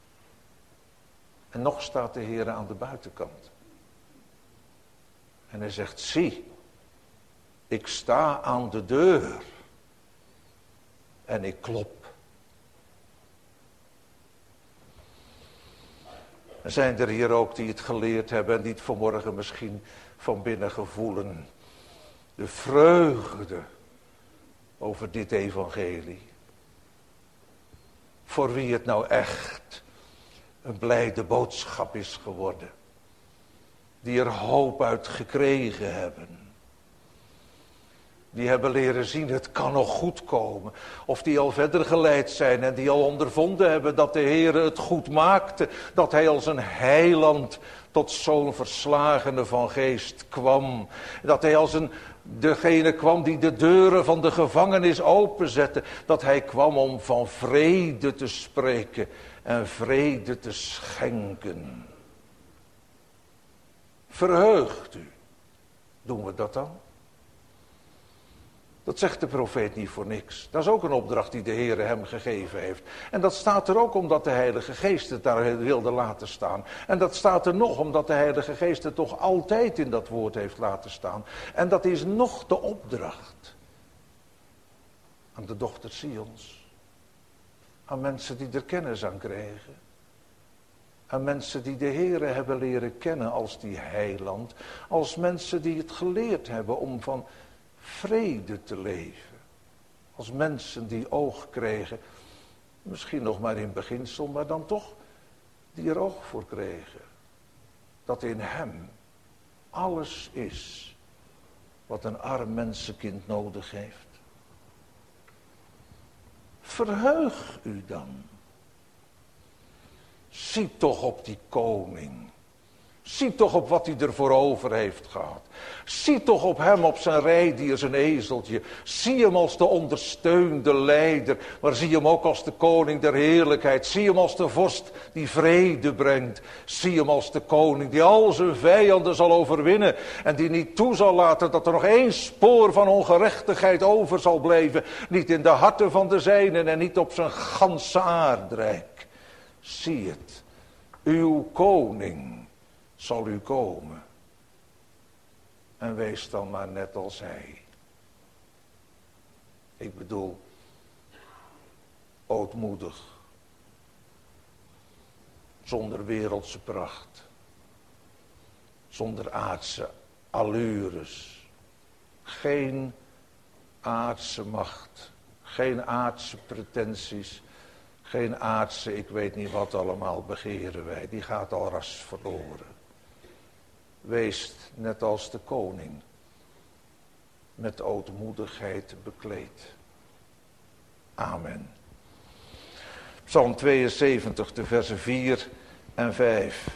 En nog staat de Heer aan de buitenkant. En hij zegt, zie, ik sta aan de deur en ik klop. Er zijn er hier ook die het geleerd hebben en die het vanmorgen misschien van binnen gevoelen. De vreugde over dit evangelie. Voor wie het nou echt een blijde boodschap is geworden. Die er hoop uit gekregen hebben. Die hebben leren zien, het kan nog goed komen. Of die al verder geleid zijn en die al ondervonden hebben dat de Heere het goed maakte. Dat hij als een heiland tot zo'n verslagene van geest kwam. Dat hij als een, degene kwam die de deuren van de gevangenis openzette. Dat hij kwam om van vrede te spreken en vrede te schenken. Verheugt u. Doen we dat dan? Dat zegt de profeet niet voor niks. Dat is ook een opdracht die de Heere hem gegeven heeft. En dat staat er ook omdat de Heilige Geest het daar wilde laten staan. En dat staat er nog omdat de Heilige Geest het toch altijd in dat woord heeft laten staan. En dat is nog de opdracht. Aan de dochter Sions. Aan mensen die er kennis aan krijgen. Aan mensen die de Heere hebben leren kennen als die heiland. Als mensen die het geleerd hebben om van vrede te leven. Als mensen die oog kregen. Misschien nog maar in beginsel, maar dan toch die er oog voor kregen. Dat in hem alles is wat een arm mensenkind nodig heeft. Verheug u dan. Zie toch op die koning. Zie toch op wat hij ervoor over heeft gehad. Zie toch op hem op zijn rijdier, zijn ezeltje. Zie hem als de ondersteunde leider. Maar zie hem ook als de koning der heerlijkheid. Zie hem als de vorst die vrede brengt. Zie hem als de koning die al zijn vijanden zal overwinnen. En die niet toe zal laten dat er nog één spoor van ongerechtigheid over zal blijven. Niet in de harten van de zijnen en niet op zijn ganse aardrijk. Zie het. Uw koning zal u komen. En wees dan maar net als hij. Ik bedoel, ootmoedig. Zonder wereldse pracht. Zonder aardse allures. Geen aardse macht. Geen aardse pretenties. Geen aardse, ik weet niet wat allemaal begeren wij. Die gaat al ras verloren. Wees net als de koning. Met ootmoedigheid bekleed. Amen. Psalm tweeënzeventig, de versen vier en vijf.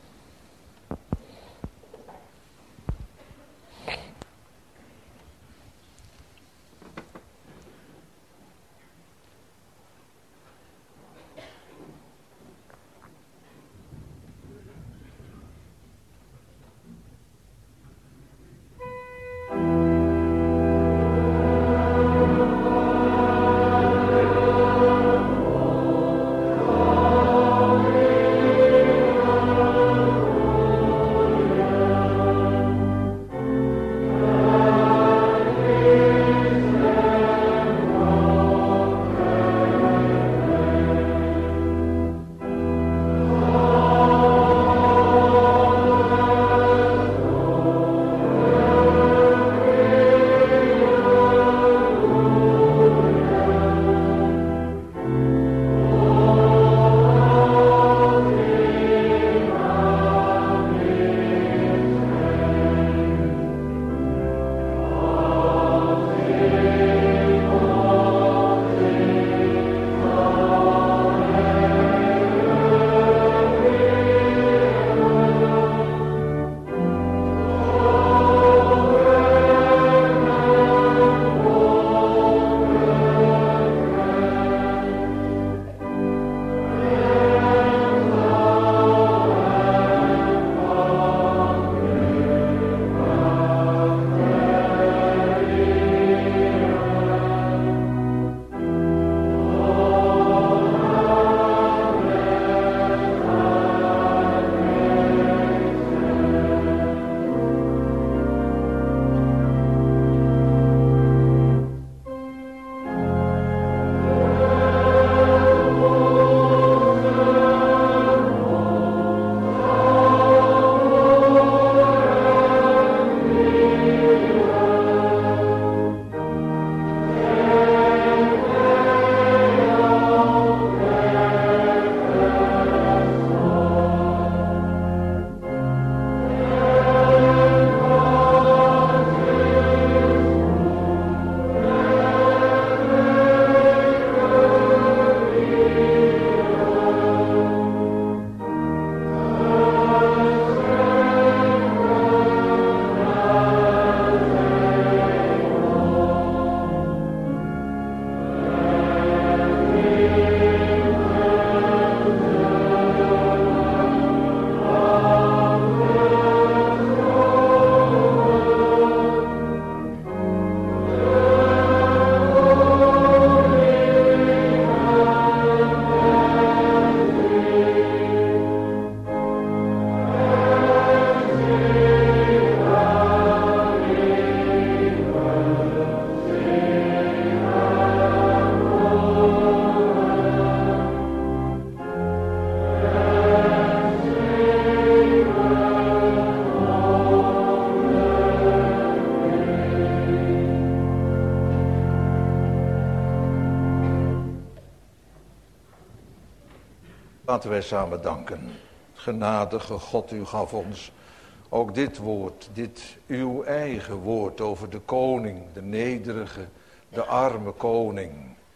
Laten wij samen danken. Genadige God, u gaf ons ook dit woord, dit uw eigen woord over de koning, de nederige, de arme koning.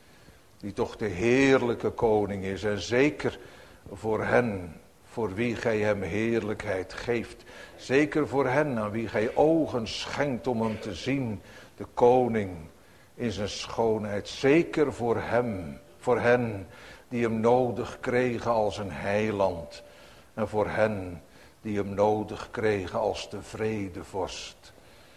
Die toch de heerlijke koning is en zeker voor hen, voor wie gij hem heerlijkheid geeft. Zeker voor hen aan wie gij ogen schenkt om hem te zien, de koning in zijn schoonheid. Zeker voor hem, voor hen die hem nodig kregen als een heiland. En voor hen die hem nodig kregen als de vredevorst.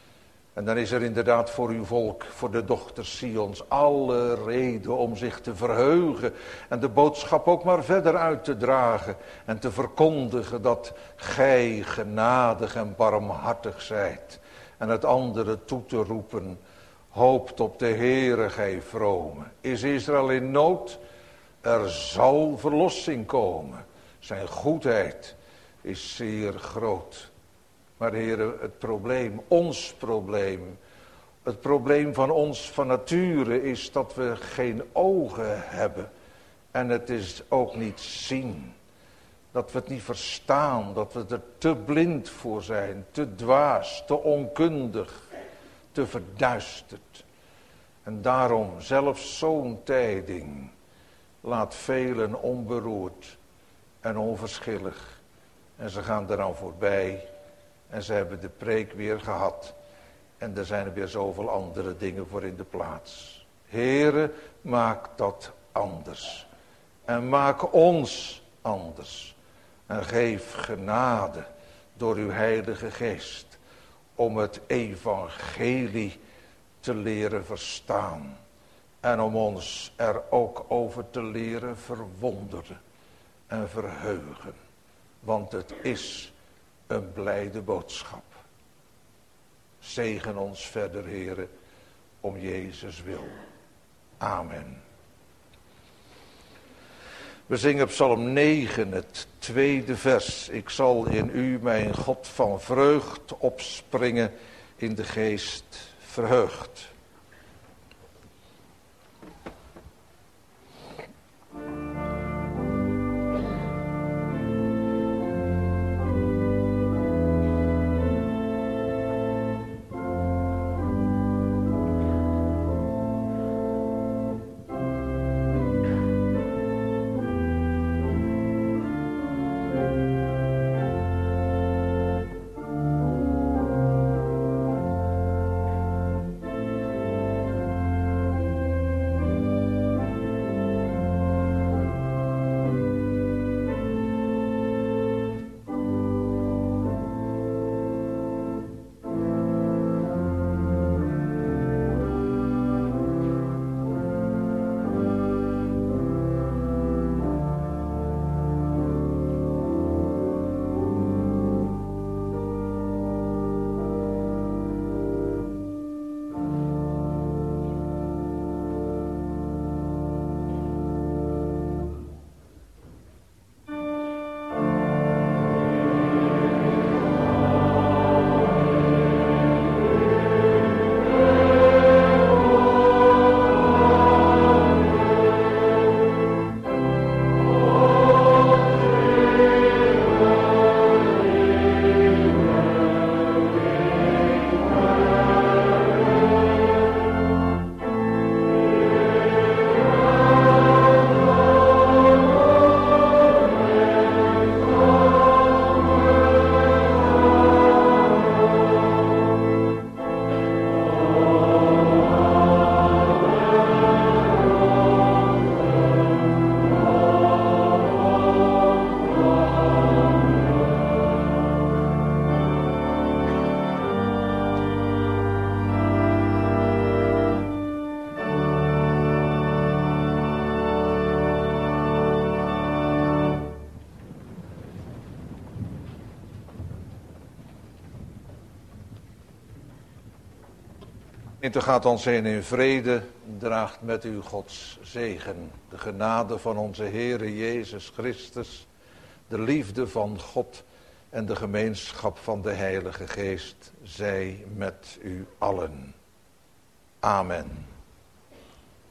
En dan is er inderdaad voor uw volk, voor de dochters Sions, alle reden om zich te verheugen. En de boodschap ook maar verder uit te dragen. En te verkondigen dat gij genadig en barmhartig zijt. En het andere toe te roepen. Hoopt op de Heere, gij vrome. Is Israël in nood? Er zal verlossing komen. Zijn goedheid is zeer groot. Maar Heere, het probleem, ons probleem, het probleem van ons van nature is dat we geen ogen hebben En het is ook niet zien. Dat we het niet verstaan. Dat we er te blind voor zijn. Te dwaas. Te onkundig. Te verduisterd. En daarom zelfs zo'n tijding laat velen onberoerd en onverschillig. En ze gaan eraan voorbij. En ze hebben de preek weer gehad. En er zijn er weer zoveel andere dingen voor in de plaats. Heere, maak dat anders. En maak ons anders. En geef genade door uw Heilige Geest. Om het evangelie te leren verstaan. En om ons er ook over te leren verwonderen. En verheugen. Want het is een blijde boodschap. Zegen ons verder, Heere, om Jezus wil. Amen. We zingen Psalm negen, het tweede vers. Ik zal in u, mijn God, van vreugd opspringen, in de geest verheugd. En gaat ons heen in vrede, draagt met u Gods zegen. De genade van onze Heere Jezus Christus, de liefde van God en de gemeenschap van de Heilige Geest zij met u allen. Amen.